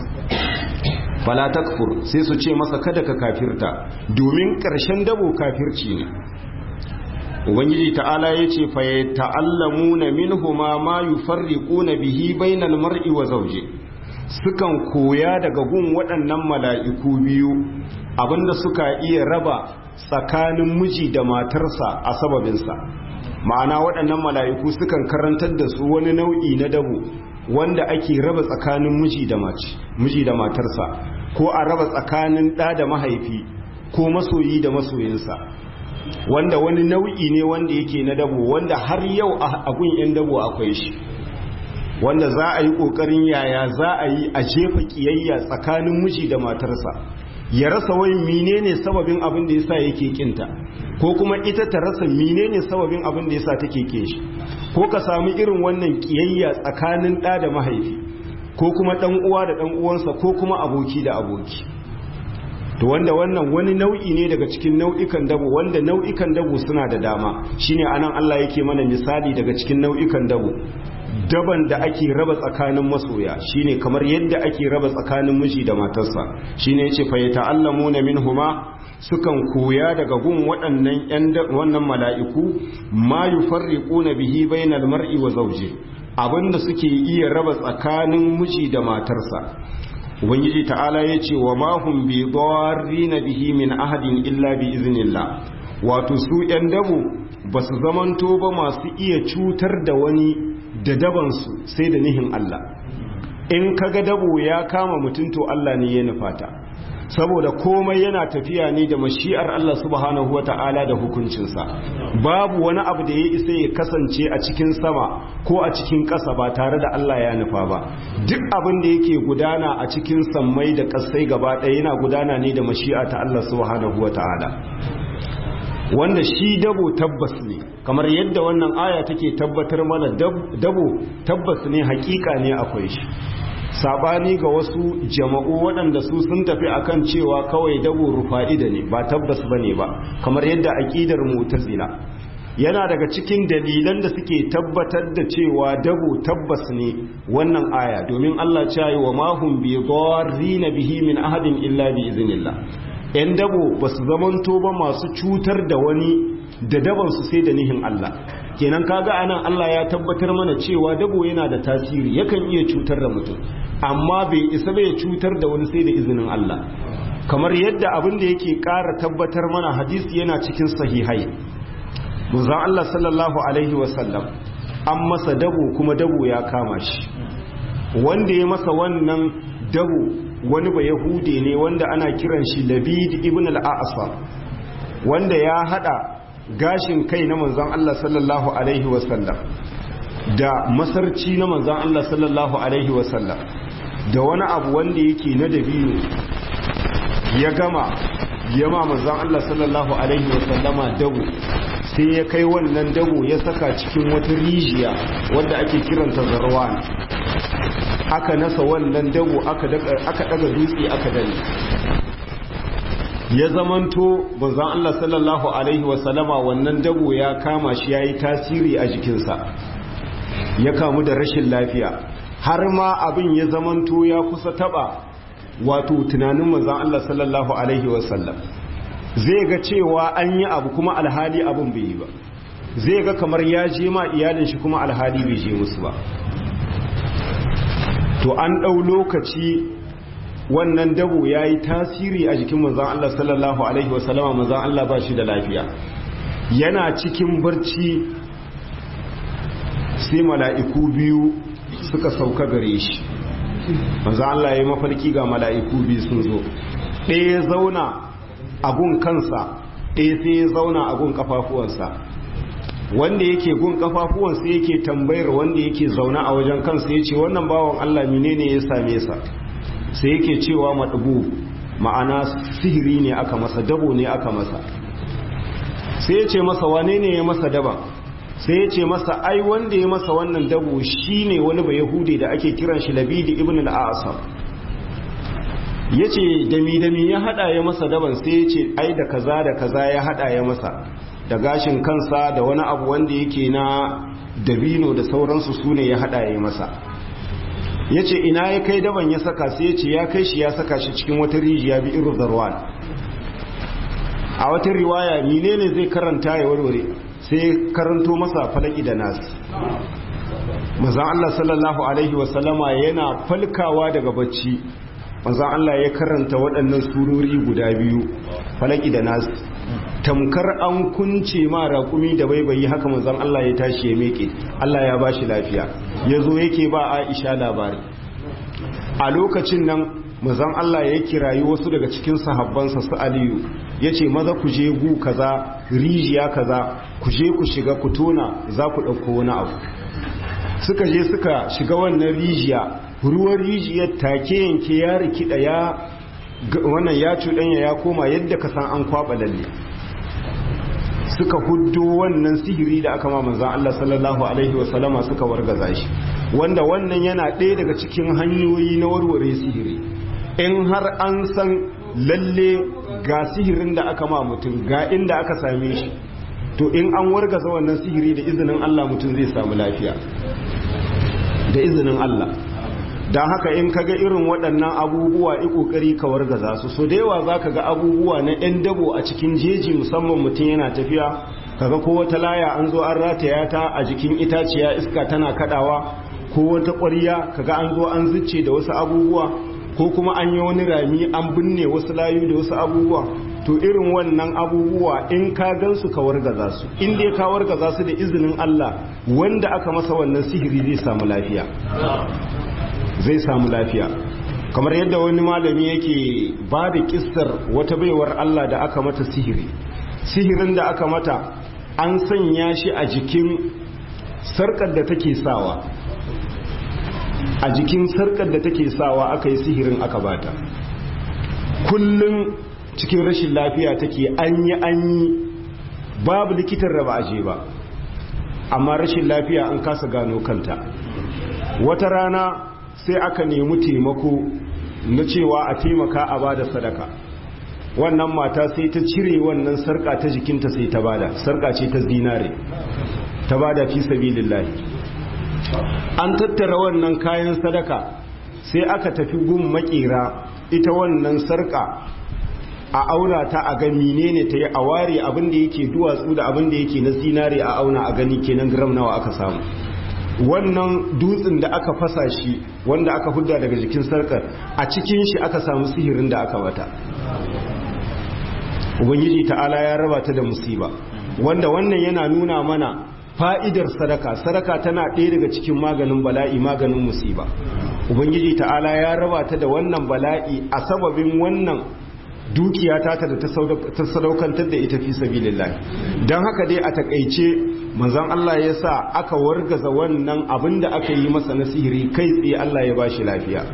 Fala takfur, sai su ce masa kada ka kafirta, domin ƙarshen dabo kafirci ne. Ubangiji ta'ala ya ce fa ya ta'allamuna minhuma ma yufarriquna bihi bainal mar'i wa zawji, sukan koya daga gun waɗannan mala'iku biyu abinda suka iya raba tsakanin miji da matarsa a sababinsa. Ma'ana waɗannan mala'iku sukan karantar da su wani nau'i na dabo wanda ake raba tsakanin miji da mace, miji da matarsa, ko a raba tsakanin ɗa da mahaifi, ko masoyi da masoyinsa, wanda wani nau'i ne wanda yake na dabo, wanda har yau a gun yan dabo akwai shi, wanda za a yi ƙoƙarin yaya za a yi a jefa ƙiyayya tsakanin miji da matarsa, ya rasa wai menene sababin abin da yasa yake kinta, ko kuma ita ta rasa menene sababin abin da yasa take kin shi, ko ka samu irin wannan kiyayya tsakanin ɗa da mahaifi, ko kuma ɗan uwa da ɗan uwansa, ko kuma aboki da aboki. To wanda wannan wani nau'i ne daga cikin nau'ikan dabo, wanda nau'ikan dabo suna da dama. Shine anan Allah yake mana misali daga cikin nau'ikan dabo, daban da ake raba tsakanin masoya, shine kamar yadda ake raba tsakanin miji da matarsa. Shine yace fa yata'allamuna minhuma, sukan koya daga gun waɗannan ƴan wannan mala'iku ma yufarriquna bihi bainal mar'i wa zawji abinda suke iya raba tsakanin miji da matarsa. ubangiji ta'ala yace wa ma hum bi darrina bihi min ahadin illa bi iznillah, wato su ƴan dabo basu zamanto ba masu iya cutar da wani da dabansu sai da nihin Allah. in kaga dabo ya kama mutum to Allah ne ya nufata, saboda komai yana tafiya ne da mashi'ar Allah subhanahu wata'ala da hukuncinsa. babu wani abu da ya isa ya kasance a cikin sama ko a cikin ƙasa ba tare da Allah ya nufa ba. duk abin da yake gudana a cikin sammai da ƙasai gaba ɗaya yana gudana ne da mashi'a ta Allah subhanahu wata'ala, wanda shi dabo tabbas ne, kamar yadda wannan aya take tabbatar mana dabo tabbas ne, hakika ne akwai shi. sabani ga wasu jama'u waɗanda su sun tafi akan cewa kawai dabo rufa'ida ne ba tabbas bane ba, kamar yadda aqidar mu'tazila. yana daga cikin dalilan da suke tabbatar da cewa dabo tabbas ne wannan aya, domin Allah ya ce wa ma hum bi dharrina bihi min ahadin illa bi iznillah. yan dabo basu zamanto ba masu cutar da wani da dabansu sai da nihin Allah. kenan kaga anan Allah ya tabbatar mana cewa dabo yana da tasiri, yakan iya cutar da mutum, amma bai isa bai cutar da wani sai da izinin Allah. kamar yadda abin da yake ƙara tabbatar mana hadisi yana cikin sahihai, manzon Allah sallallahu alaihi wasallam an masa dabo kuma dabo ya kama shi. wanda ya masa wannan dabo wani ba yahude ne wanda ana kiran shi Labid ibn al-A'sar, wanda ya hada gashin kai na manzon Allah sallallahu alaihi wasallam da masarci na manzon Allah sallallahu alaihi wasallam da wani abu wanda yake na dabino, ya gama yama manzon Allah sallallahu alaihi wasallama dabo, sai ya kai wannan dabo ya saka cikin wata rijiya wanda ake kiranta Zarwan. aka nasa wannan dabo aka daga dutse aka dane, ya zamanto manzon Allah sallallahu alaihi wasallama wannan dabo ya kama shi yayi tasiri a jikinsa, ya kamu da rashin lafiya, har ma abin ya zamanto ya kusa taba wato tunanin manzon Allah sallallahu alaihi wasallam. zai ga cewa an yi abu kuma alhali abin bai yi ba, zai ga kamar ya je ma iyalin shi kuma alhali bai je musu ba. to an ɗau lokaci wannan dabo ya yi tasiri a jikin manzan Allah sallallahu alaihi wasallama, manzan Allah ba shi da lafiya, yana cikin barci sai mala'iku biyu suka sauka gare shi. manzan Allah ya yi mafarki ga mala'iku biyu sun zo, ɗaya ya zauna a gun kansa, ɗaya sai ya zauna a gun kafafuwansa. wanda yake gun kafafuwansa yake tambayar wanda yake zauna a wajen kansa, ya ce wannan bawan Allah menene ya same sa, sai yake cewa maɗubu, ma'ana sihiri ne aka masa, dabo ne aka masa. sai ya ce masa wane ne ya masa daba, sai ya ce masa ai wanda ya masa wannan dabo shine wani ba yahudi da ake kiran shi Labidi ibn al-Asam. ya ce dami dami ya hada ya masa daban, sai ya ce ai da kaza da kaza ya hada ya masa, da gashin kansa da wani abu wanda yake na dabino da sauransu su ne ya hada ya masa. ya ce ina ya kai daban ya saka, sai ya ce ya kai shi ya saka shi cikin wata rijiya bi iru zarwan. a wata riwaya mine ne zai karanta ya warware, sai karanto masa falaki da nasi. manzon Allah sallallahu alaihi wasallama yana falkawa daga bacci, manzon Allah ya karanta waɗannan surori guda biyu, falaki da nasi, tamkar an kunce ma raƙumi da baibayi. haka manzon Allah ya tashi ya meke, Allah ya bashi lafiya, yazo yake ba Aisha labari. a lokacin nan manzon Allah ya kirayi wasu daga cikin sahabbansa su Aliyu, yace maza ku je gu kaza, rijiya kaza, ku je ku shiga ku tona, za ku dauko wani abu. suka je suka shiga wannan rijiya, ruwan rijiyar take yanke ya rikida, ya wannan ya cuɗanya ya koma yadda ka san an kwaba lalle. suka huddo wannan sihiri da aka ma manzon Allah sallallahu alaihi wasallama, suka wargaza shi, wanda wannan yana ɗaya daga cikin hanyoyi na warware sihiri. in har an san lalle ga sihirin da aka ma mutum ga inda aka same shi, to in an wargaza wannan sihiri da izinin Allah mutum zai samu lafiya da izinin Allah. don haka in kaga irin waɗannan abubuwa i ƙoƙari ka wargaza su. So da yawa za ka ga abubuwa na 'yan dabo a cikin jeji, musamman mutum yana tafiya kaga ko wata laya an zo an rataya ta a jikin itaciya iska tana kadawa, ko wata ƙwarya kaga an zo an zuce da wasu abubuwa, ko kuma an yi wani rami an binne wasu layu da wasu abubuwa. To irin wannan abubuwa in ka gansu ka wargaza su, in dai ka wargaza su da izinin Allah, wanda aka masa wannan sihiri zai samu lafiya zai samu lafiya kamar yadda wani malami yake ba da kissar wata baiwar Allah da aka mata sihiri. Sihirin da aka mata an sanya shi a jikin sarkar da take sawa a jikin sarkar da take sawa aka yi sihirin aka bata. Kullum cikin rashin lafiya take, an yi an yi babu likitan raba aje ba, amma rashin lafiya an kasa gano kanta. Wata rana sai aka nemi taimako na cewa a taimaka a bada sadaka. Wannan mata sai ta cire wannan sarka ta jikinta sai ta bada, sarka ce ta zinare, ta bada fi sabilillah. An tattara wannan kayan sadaka sai aka tafi gun makera, ita wannan sarka a auna ta a ga menene ta yi, a ware abin da yake duwatsu da abin da yake na zinare a auna a gani kenan gram nawa aka samu. Wannan dutsen da aka fasa shi wanda aka hudda daga jikin sarkar, a cikin shi aka samu sihirin da aka mata. Ubangiji ta'ala ya raba ta da musiba, wanda wannan yana nuna mana fa'idar sadaka. Sadaka tana ɗaya daga cikin maganin bala'i, maganin musiba. Ubangiji ta'ala ya raba ta da wannan bala'i a sababin wannan dukiya ta da ta sadaukantar da ita fi sabilillah. Don haka dai a takaice manzon Allah ya sa aka wargaza wannan abin da aka yi masa na sihiri, kai tsaye Allah ya bashi lafiya.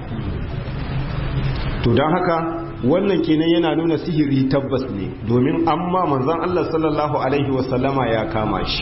To don haka wannan kenan yana nuna sihiri tabbas ne, domin amma manzon Allah sallallahu alaihi wasallama ya kama shi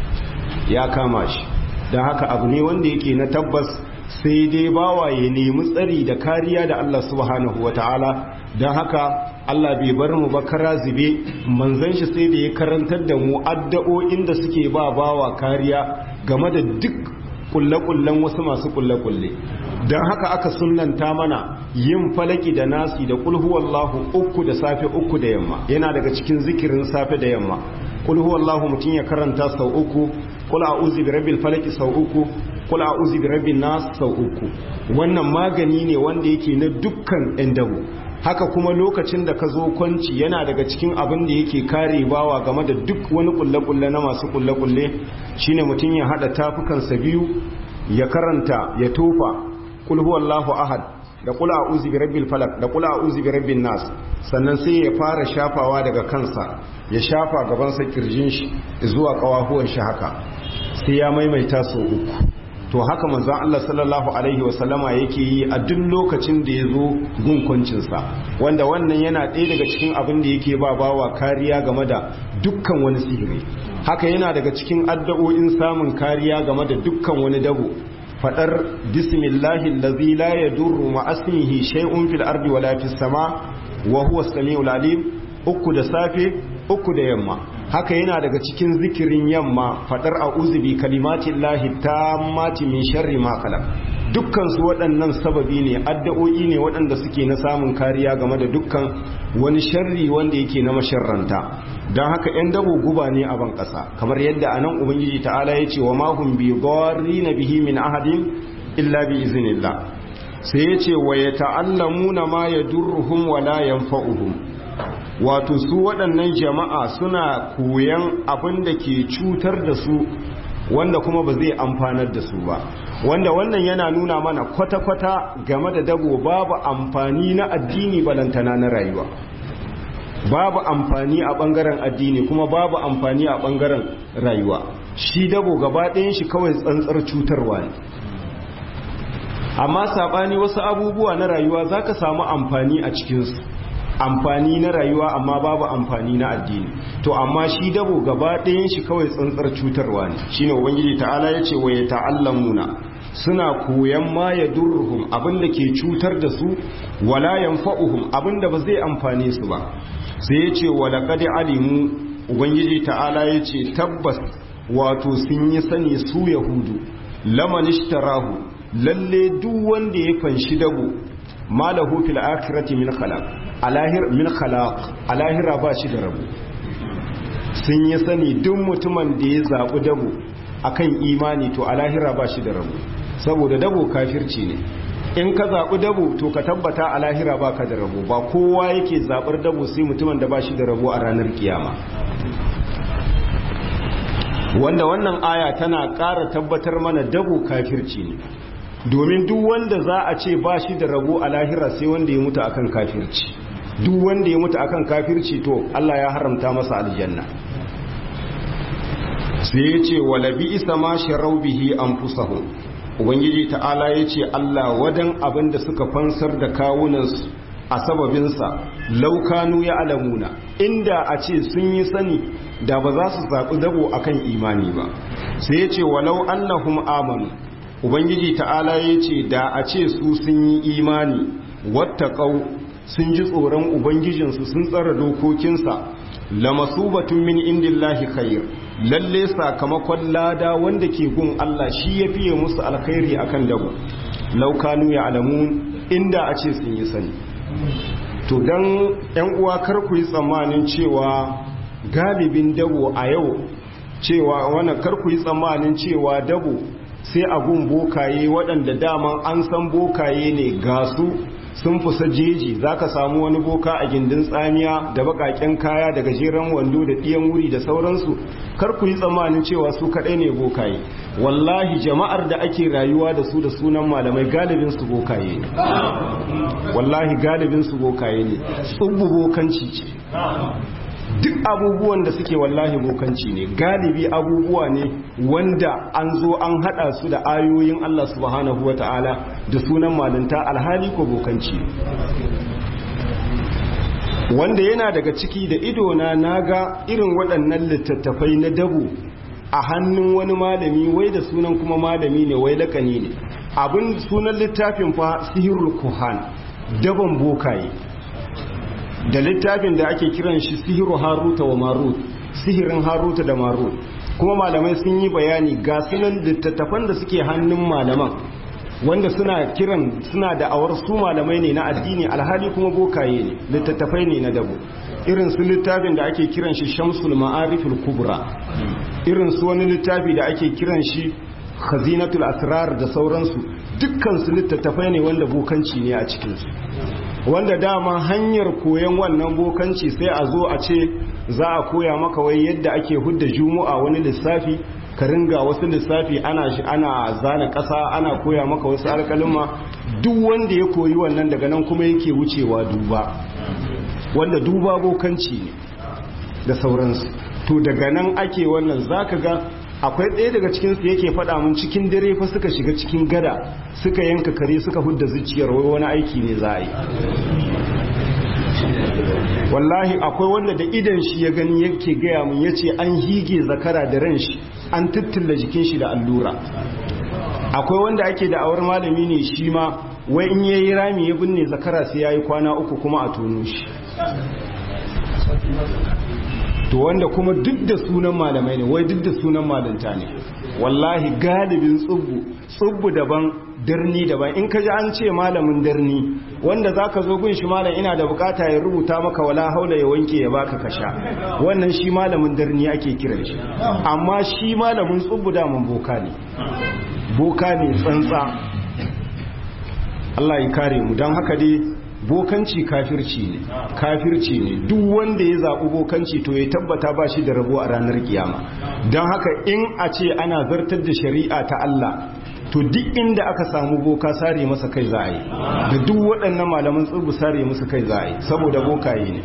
ya kama shi don haka abu ne wanda yake na tabbas, sai dai bawa ya nemi tsari da kariya da Allah subhanahu wataala. don haka Allah bai bar mu ba kara zube, manzon shi sai da ya karantar da mu addu'o'in da suke ba bawa kariya game da duk kulle-kullen wasu masu kulle-kulle. don haka aka sunnanta mana yin falaki da nasi da kul huwallahu uku da safe uku da yamma, yana daga cikin zikirin safe da yamma. Kul huwallahu mutum ya karanta sau uku, kul a'udhu bi rabbil falaki sau uku, kul a'udhu bi rabbin nas sau uku. Wannan magani ne wanda yake na dukkan ɗan dabo. Haka kuma lokacin da ka zo kwanci yana daga cikin abin da yake kare bawa game da duk wani kulle-kulle na masu kulle-kulle, shine mutum ya hada tafukansa biyu ya karanta ya tofa kul huwallahu ahad da kul a'udhu bi rabbil falaq da kul a'udhu bi rabbin nas, sannan sai ya fara shafawa daga kansa, ya shafa gaban sa kirjin shi zuwa kawahuwan shi haka, sai ya maimaita sau uku. To haka manzon Allah sallallahu alaihi wasallama yake yi a duk lokacin da ya zo gun kwancinsa, wanda wannan yana ɗaya daga cikin abin da yake ba bawa kariya game da dukkan wani sihiri. Haka yana daga cikin addu'o'in samun kariya game da dukkan wani dabo, fadar bismillahi allazi la yadurru ma ismihi shay'un fil ardi wala fis sama wa huwa as-sami'ul alim, uku da safe uku da yamma. Haka yana daga cikin zikirin yamma fadar a'udhu bi kalimatillahi tammati min sharri ma khalaq. Dukkan su waɗannan sababi ne, addu'o'i ne waɗanda suke na samun kariya game da dukkan wani sharri wanda yake na masharranta. Don haka ‘yan dabo guba ne a ban ƙasa, kamar yadda anan Ubangiji ta'ala ya ce wa mahum bi na bihi min ahadin illa bi iznillah. Sai ya ce wa ya ta'allamuna ma yadurruhum wa la yanfa'uhum. Wato su waɗannan jama'a suna koyan abin da ke cutar da su wanda kuma ba zai amfanar da su ba, wanda wannan yana nuna mana kwata-kwata game da dabo babu amfani na addini balantana na rayuwa, babu amfani a ɓangaren addini kuma babu amfani a ɓangaren rayuwa. Shi dabo gaba ɗayan shi kawai tsantsar cutarwa ne, amma saɓani wasu abubuwa na rayuwa za ka samu amfani a cikinsu, amfani na rayuwa amma babu amfani na addini. To amma shi dabo gaba ɗayan shi kawai tsantsar cutarwa ne. Shine ubangiji ta'ala yace wa ya ta'allamuna, suna koyan ma ya durruhum, abinda ke cutar da su, wala yanfa'uhum, abinda ba zai amfane su ba. Sai yace wa laqad alimu, ubangiji ta'ala yace tabbas wato sun yi sani su yahudu, laman ishtarahu, lalle duk wanda ya fanshi dabo malahu fil akhirati min khalaq alahir min khalaq alahira ba shi da rabu sun yi sani duk mutumin da ya zabi dabo akan imani to alahira ba shi da rabu saboda dabo kafirci ne in ka zabi dabo to ka tabbata alahira ba ka da rabu ba kowa yake zabar dabo sai mutumin da ba shi da rabu a ranar kiyama wanda wannan aya tana ƙara tabbatar mana dabo kafirci ne domin duk wanda za a ce ba shi da rabo a lahira sai wanda ya mutu akan kafirci duk wanda ya mutu akan kafirci to Allah ya haramta masa aljanna sai ya ce wala bi isa ma sharau bihi anfusahum ubangiji ta'ala ya ce Allah wadan abin da suka fansar da kawunansu a sababinsa laukanu ya alamuna inda a ce sun yi sani da ba za su zaɓi dabo akan imani ba sai ya ce walau annahum amanu ubangiji ta'ala ya ce da a ce su sun yi imani wattaqau sun ji tsoron ubangijinsu sun tsara dokokinsa lamasubatun min indillahi khair lalle sakamakon lada wanda ke gun Allah shi ya fiye musu alkhairi akan dabo laukanu ya alamun inda a ce sun yi sani to dan yan uwa kar ku yi tsammanin cewa galibin dabo a yau cewa wannan kar ku yi tsammanin cewa dabo sai a gun bokaye waɗanda daman an san bokaye ne ga su sun fusa jeji za ka samu wani boka a gindin tsamiya da baƙaƙen kaya da gajeren wando da ɗiyan wuri da sauransu kar ku yi tsammanin cewa su kaɗai ne bokaye wallahi jama'ar da ake rayuwa da su da sunan malamai galibin su bokaye ne wallahi galibin su bokaye ne tsubbu bokanci ce duk abubuwan da suke wallahi bokanci ne galibi abubuwa ne wanda an zo an hada su da ayoyin Allah subhanahu wata'ala da sunan malinta alhali ko bokanci wanda yana daga ciki da idona naga irin waɗannan littattafai na dabo a hannun wani malami wai da sunan kuma malami ne wai lakani ne abin sunan littafin fa sihirul kuhan dabon bokaye da littafin da ake kiran shi sihiru haruta wa marut sihirin haruta da marut kuma malamai sun yi bayani ga sunan littattafan da suke hannun malaman wanda suna kiran suna da awar su malamai ne na addini alhali kuma bokaye ne littattafai ne na dabo irin su littafin da ake kiran shi shamsul ma'ariful kubra irin su wani littafi da ake kiran shi khazinatul asrar da sauransu dukkan su littattafai ne wanda bokanci ne a cikinsu wanda dama hanyar koyon wannan bokanci sai a zo a ce za a koya maka wai yadda ake hudda jumu'a wani lissafi ka ringa wasu lissafi ana shi ana zana ƙasa ana koya maka wasu alƙalin duk wanda ya koyi wannan daga nan kuma yake wucewa duba wanda duba bokanci ne da sauransu to daga nan ake wannan zaka ga akwai ɗaya daga cikinsu yake faɗa mun cikin dare fa suka shiga cikin gada suka yanka kare suka hudda zuciyar wani aiki ne za a yi wallahi akwai wanda da idan shi ya gani yake gaya mun yace an hige zakara da ran shi an tuttula jikin shi da allura akwai wanda ake da awar malami ne shi ma wai in yayi rami ya binne zakara sai yayi kwana uku kuma a tono shi to wanda kuma duk da sunan malamai ne wai duk da sunan malanta ne wallahi galibin tsubbu tsubbu daban darni daban in ka ji an ce malamin darni wanda zaka zo gun shi malam ina da bukata ya rubuta maka wala haula ya wanke ya baka kasha wannan shi malamin darni ake kiran shi amma shi malamin tsubbu da mun boka ne boka ne tsantsa Allah ya kare mu dan haka dai bokanci kafirci ne kafirci ne duk wanda ya zaɓi bokanci to ya tabbata ba shi da rabo a ranar kiyama don haka in a ce ana zartar da shari'a ta Allah to duk inda aka samu boka sare masa kai za a yi da duk waɗannan malaman tsubu sare musu kai za a yi saboda bokaye ne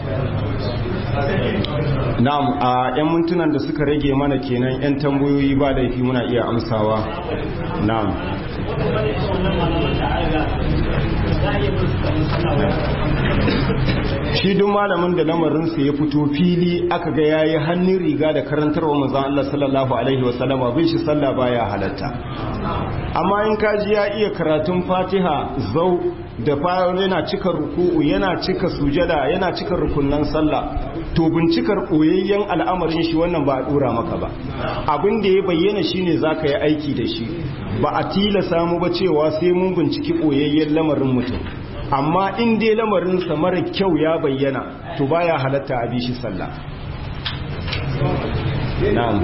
na'am a yan mintunan da suka rage mana kenan yan tambayoyi ba laifi muna iya amsawa na'am shi duk malamin da lamarinsa ya fito fili aka ga yayi hannun riga da karantarwa manzon Allah sallallahu alaihi wasallama bin shi sallah baya halatta amma in kaji ya iya karatun Fatiha zau da fara yana cika ruku'u yana cika sujada yana cika rukunnan sallah to bincikar koyayyen al'amarin shi wannan ba a dora maka ba. Abin da ya bayyana shine zaka yi aiki da shi, ba a tilasa mu ba cewa sai mun binciki koyayyen lamarin mutum. Amma in dai lamarin sa mara kyau ya bayyana to baya halatta a bi shi sallah. Na'am.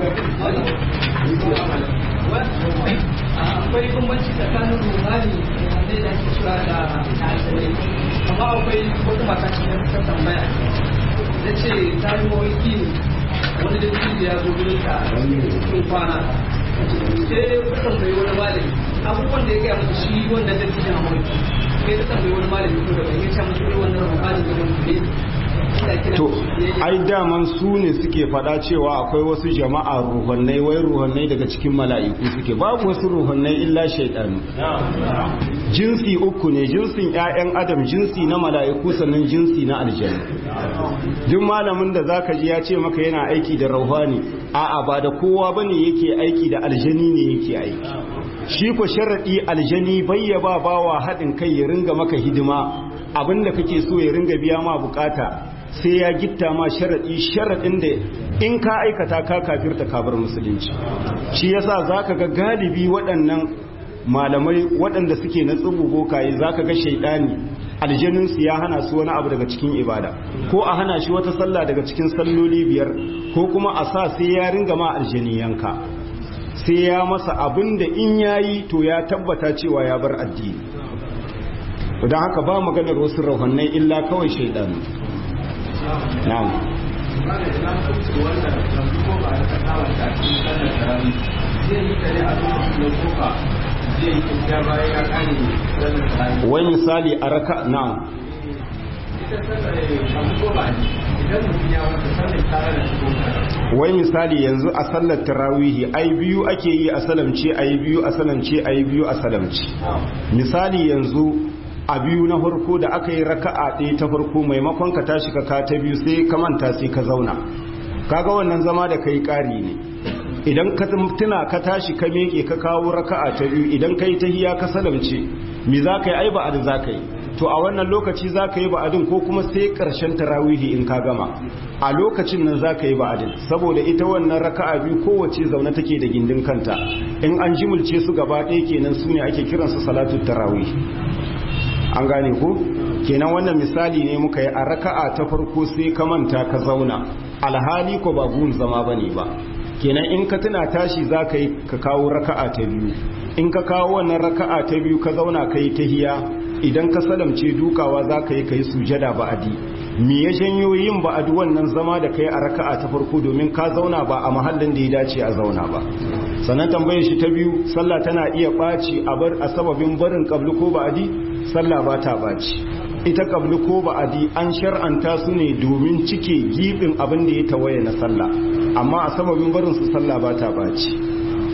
Akwai bambanci tsakanin ruhani da da ake cewa da asirai, amma akwai wata mata cikin ta tambaya da ce ta yi mawaki wani da cikin ya zo gudun ta cikin kwana sai ta tambayi wani malami abubuwan da ya gaya mata shi wanda da cikin mawaki sai ta tambayi wani malami ko da bai ya ce mutu wannan ruhani da wani to ai daman su ne suke fada cewa akwai wasu jama'a ruhannai wai ruhannai daga cikin mala'iku suke, babu wasu ruhannai illa shaidanu. Jinsi uku ne, jinsin ƴaƴan adam, jinsi na mala'iku, sannan jinsi na aljanna. Duk malamin da zaka ji ya ce maka yana aiki da ruhani, a'a ba da kowa bane yake aiki da aljani ne yake aiki. Shi ko sharadi aljani bayyaba bawa haɗin kai ya ringa maka hidima, abinda kake so ya ringa biya ma bukata, sai ya gitta ma sharaɗi sharaɗin da in ka aikata ka kafirta ka bar musulunci. Shi yasa zaka ga galibi waɗannan malamai waɗanda suke na tsubu bokaye zaka ga shaidani aljanin su ya hana su wani abu daga cikin ibada, ko a hana shi wata sallah daga cikin salloli biyar, ko kuma a sa sai ya ringa ma aljani yanka, sai ya masa abin da in yayi to ya tabbata cewa ya bar addini. don haka ba maganar wasu rauhannai illa kawai shaidanu. Na'am. Wai misali a raka na'am. Wai misali yanzu a sallar tarawihi ai biyu ake yi a salamce ai biyu a salamce ai biyu a salamce. Misali yanzu a biyu na farko da aka yi raka'a ɗaya ta farko maimakon ka tashi ka ka ta biyu sai ka manta sai ka zauna, kaga wannan zama da kai ƙari ne. Idan ka tuna ka tashi ka meke ka kawo raka'a ta biyu, idan ka yi tahiya ka salamce me za ka yi? Ai ba'ad za ka yi. To a wannan lokaci za ka yi ba'adin ko kuma sai ƙarshen tarawihi in ka gama, a lokacin nan za ka yi ba'adin, saboda ita wannan raka'a biyu kowace zaune take da gindin kanta, in an jimulce su gaba ɗaya kenan su ne ake kiransu salatu tarawih. An gane ku? Kenan wannan misali ne muka yi a raka'a ta farko sai ka manta ka zauna, alhali ko ba gun zama bane ba. Kenan in ka tuna tashi za ka yi ka kawo raka'a ta biyu, in ka kawo wannan raka'a ta biyu ka zauna ka yi tahiya, idan ka salamce dukawa za ka yi ka yi sujada ba'adi. Me ya janyo yin ba'adi wannan zama da kai a raka'a ta farko? Domin ka zauna ba a mahallin da ya dace a zauna ba. Sannan tambayar shi ta biyu, sallah tana iya ɓaci a bar a sababin barin qablu ko ba'adi? Sallah ba ta ɓaci. Ita qablu ko ba'adi an shar'anta su ne domin cike gibin abin da ya tawaye na sallah, amma a sababin barin su sallah ba ta ɓaci.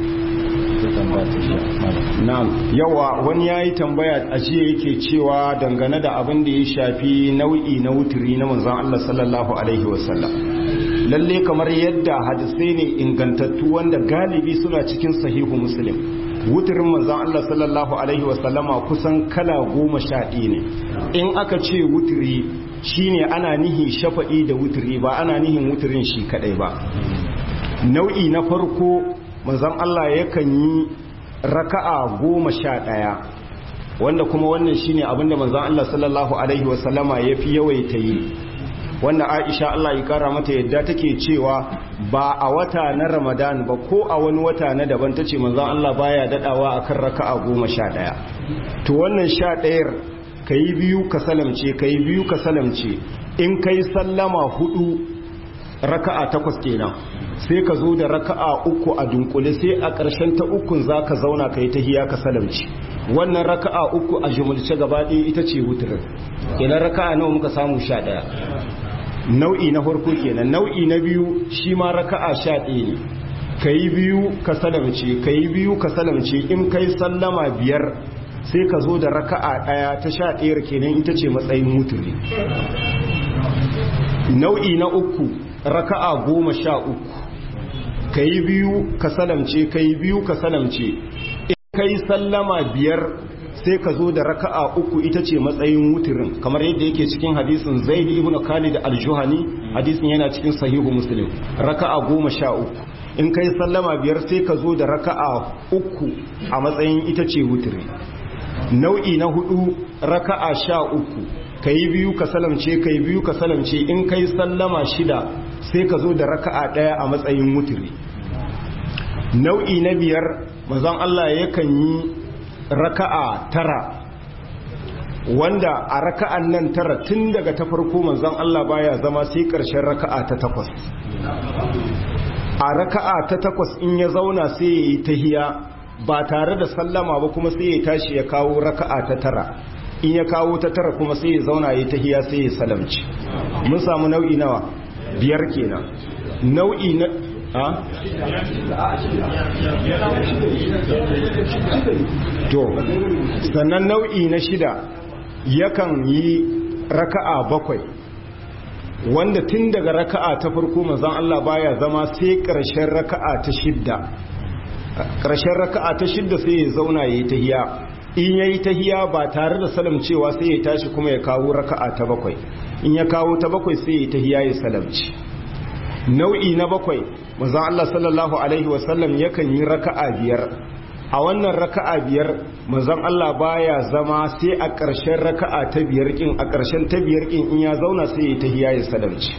Na'am, yawa wani yayi tambaya a jiya yake cewa dangane da abin da ya shafi nau'i na wuturi na manzon Allah sallallahu alaihi wasallam. Lalle kamar yadda hadisai ne ingantattu wanda galibi suna cikin sahihu Muslim, wuturin manzon Allah sallallahu alaihi wasallama kusan kala goma sha ɗaya ne. In aka ce wuturi shine ana nihi shafa'i da wuturi, ba ana nihin wuturin shi kadai ba. Nau'i na farko manzon Allah yakan yi raka'a goma sha ɗaya, wanda kuma wannan shine abinda manzon Allah sallallahu alaihi wasallama ya fi yawaita yi, wanda Aisha Allah ya kara mata yadda take cewa ba a wata na Ramadan ba ko a wani wata na daban tace manzon Allah baya dadawa akan raka'a goma sha ɗaya. To wannan sha ɗayar kai biyu ka salamce kai biyu ka salamce, in kai sallama hudu raka'a takwas kenan, sai ka zo da raka'a uku a dunkule, sai a ƙarshen ta ukun za ka zauna ka yi tahiya ka salamci. Wannan raka'a uku a jumulce gaba ɗaya ita ce wutirin. Kenan raka'a nawa muka samu? sha ɗaya. Nau'i na farko kenan. Nau'i na biyu shi ma raka'a sha ɗaya ne, ka yi biyu ka salamce ka yi biyu ka salamce, in kai sallama biyar sai ka zo da raka'a ɗaya ta sha ɗayar kenan, ita ce matsayin wutiri. Nau'i na uku raka'a goma sha uku, ka yi biyu ka salamce ka yi biyu ka salamce, in ka yi sallama biyar sai ka zo da raka'a uku ita ce matsayin wutirin kamar yadda yake cikin hadisin Zaid ibn Khalid al-Juhani hadisin yana cikin sahihu Muslim raka'a goma sha uku in kai sallama biyar sai ka zo da raka'a uku a matsayin ita ce wutiri nau'i na hudu raka'a sha uku kai biyu ka salamce kai biyu ka salamce in kai sallama shida sai ka zo da raka'a daya a matsayin wutiri nau'i na biyar manzon Allah yakan yi raka'a tara wanda a raka'an nan tara tun daga ta farko manzon Allah baya zama sai karshen raka'a ta takwas a raka'a ta takwas in ya zauna sai ya yi tahiya ba tare da sallama ba kuma sai ya tashi ya kawo raka'a ta tara in ya kawo ta tara kuma sai ya zauna ya yi tahiya sai ya salamci mun samu nau'i nawa biyar kenan nau'i na ha? to sannan nau'i na shida yakan yi raka'a bakwai wanda tun daga raka'a ta farko manzon Allah baya zama sai ƙarshen raka'a ta shidda ƙarshen raka'a ta shidda sai ya zauna yayi tahiya in yayi tahiya ba tare da salamcewa sai ya tashi kuma ya kawo raka'a ta bakwai in ya kawo ta bakwai sai ya tahiya ya salamci nau'i na bakwai manzon Allah sallallahu alaihi wasallam yakan yi raka'a biyar a wannan raka'a biyar manzon Allah baya zama sai a ƙarshen raka'a ta biyar kin a ƙarshen ta biyar kin in ya zauna sai ya tahiya ya salamci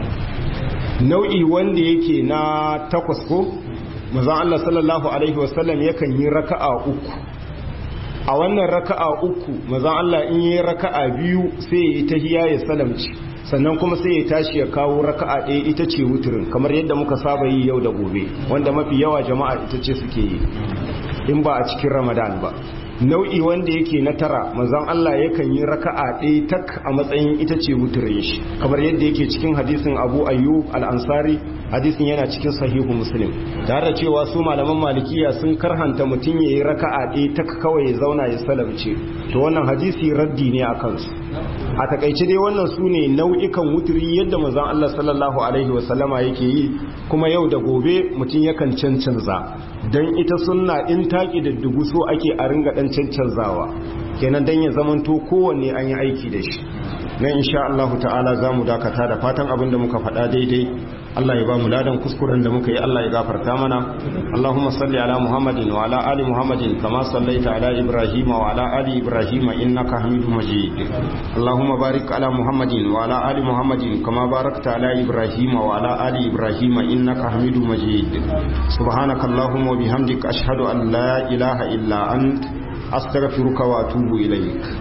nau'i wanda yake na takwas ko manzon Allah sallallahu alaihi wasallam yakan yi raka'a uku a wannan raka'a uku manzon Allah in yi raka'a biyu sai ya tahiya ya salamci sannan kuma sai ya tashi ya kawo raka'a ɗaya ita ce wuturin kamar yadda muka saba yi yau da gobe wanda mafi yawa jama'a ita ce suke yi in ba a cikin Ramadan ba nau'i wanda yake na tara manzon Allah yakan yi raka'a ɗaya tak a matsayin ita ce wuturin shi kamar yadda yake cikin hadisin Abu Ayyub al-Ansari hadisin yana cikin sahihu Muslim tare da cewa su malaman malikiya sun karhanta mutum yayi raka'a ɗaya tak kawai ya zauna ya salamce to wannan hadisi raddi ne akan su a takaice dai wannan su ne nau'ikan wuturi yadda manzon Allah sallallahu alaihi wasallama yake yi kuma yau da gobe mutum yakan cancanza dan ita sunna in taki da dugu so ake a ringa dan cancanzawa kenan dan ya zamanto kowanne an yi aiki da shi na insha Allah ta'ala zamu dakata da fatan abin da muka faɗa daidai Allah ya ba mu ladan kuskuren da muka yi Allah ya gafarta mana Allahumma salli ala Muhammadin wa ala ali Muhammadin kama sallaita ala Ibrahim wa ala ali Ibrahim innaka Hamidum Majid Allahumma barik ala Muhammadin wa ala ali Muhammadin kama barakta ala Ibrahim wa ala ali Ibrahim innaka Hamidum Majid subhanakallahumma wa bihamdika ashhadu an la ilaha illa ant astaghfiruka wa atubu ilayk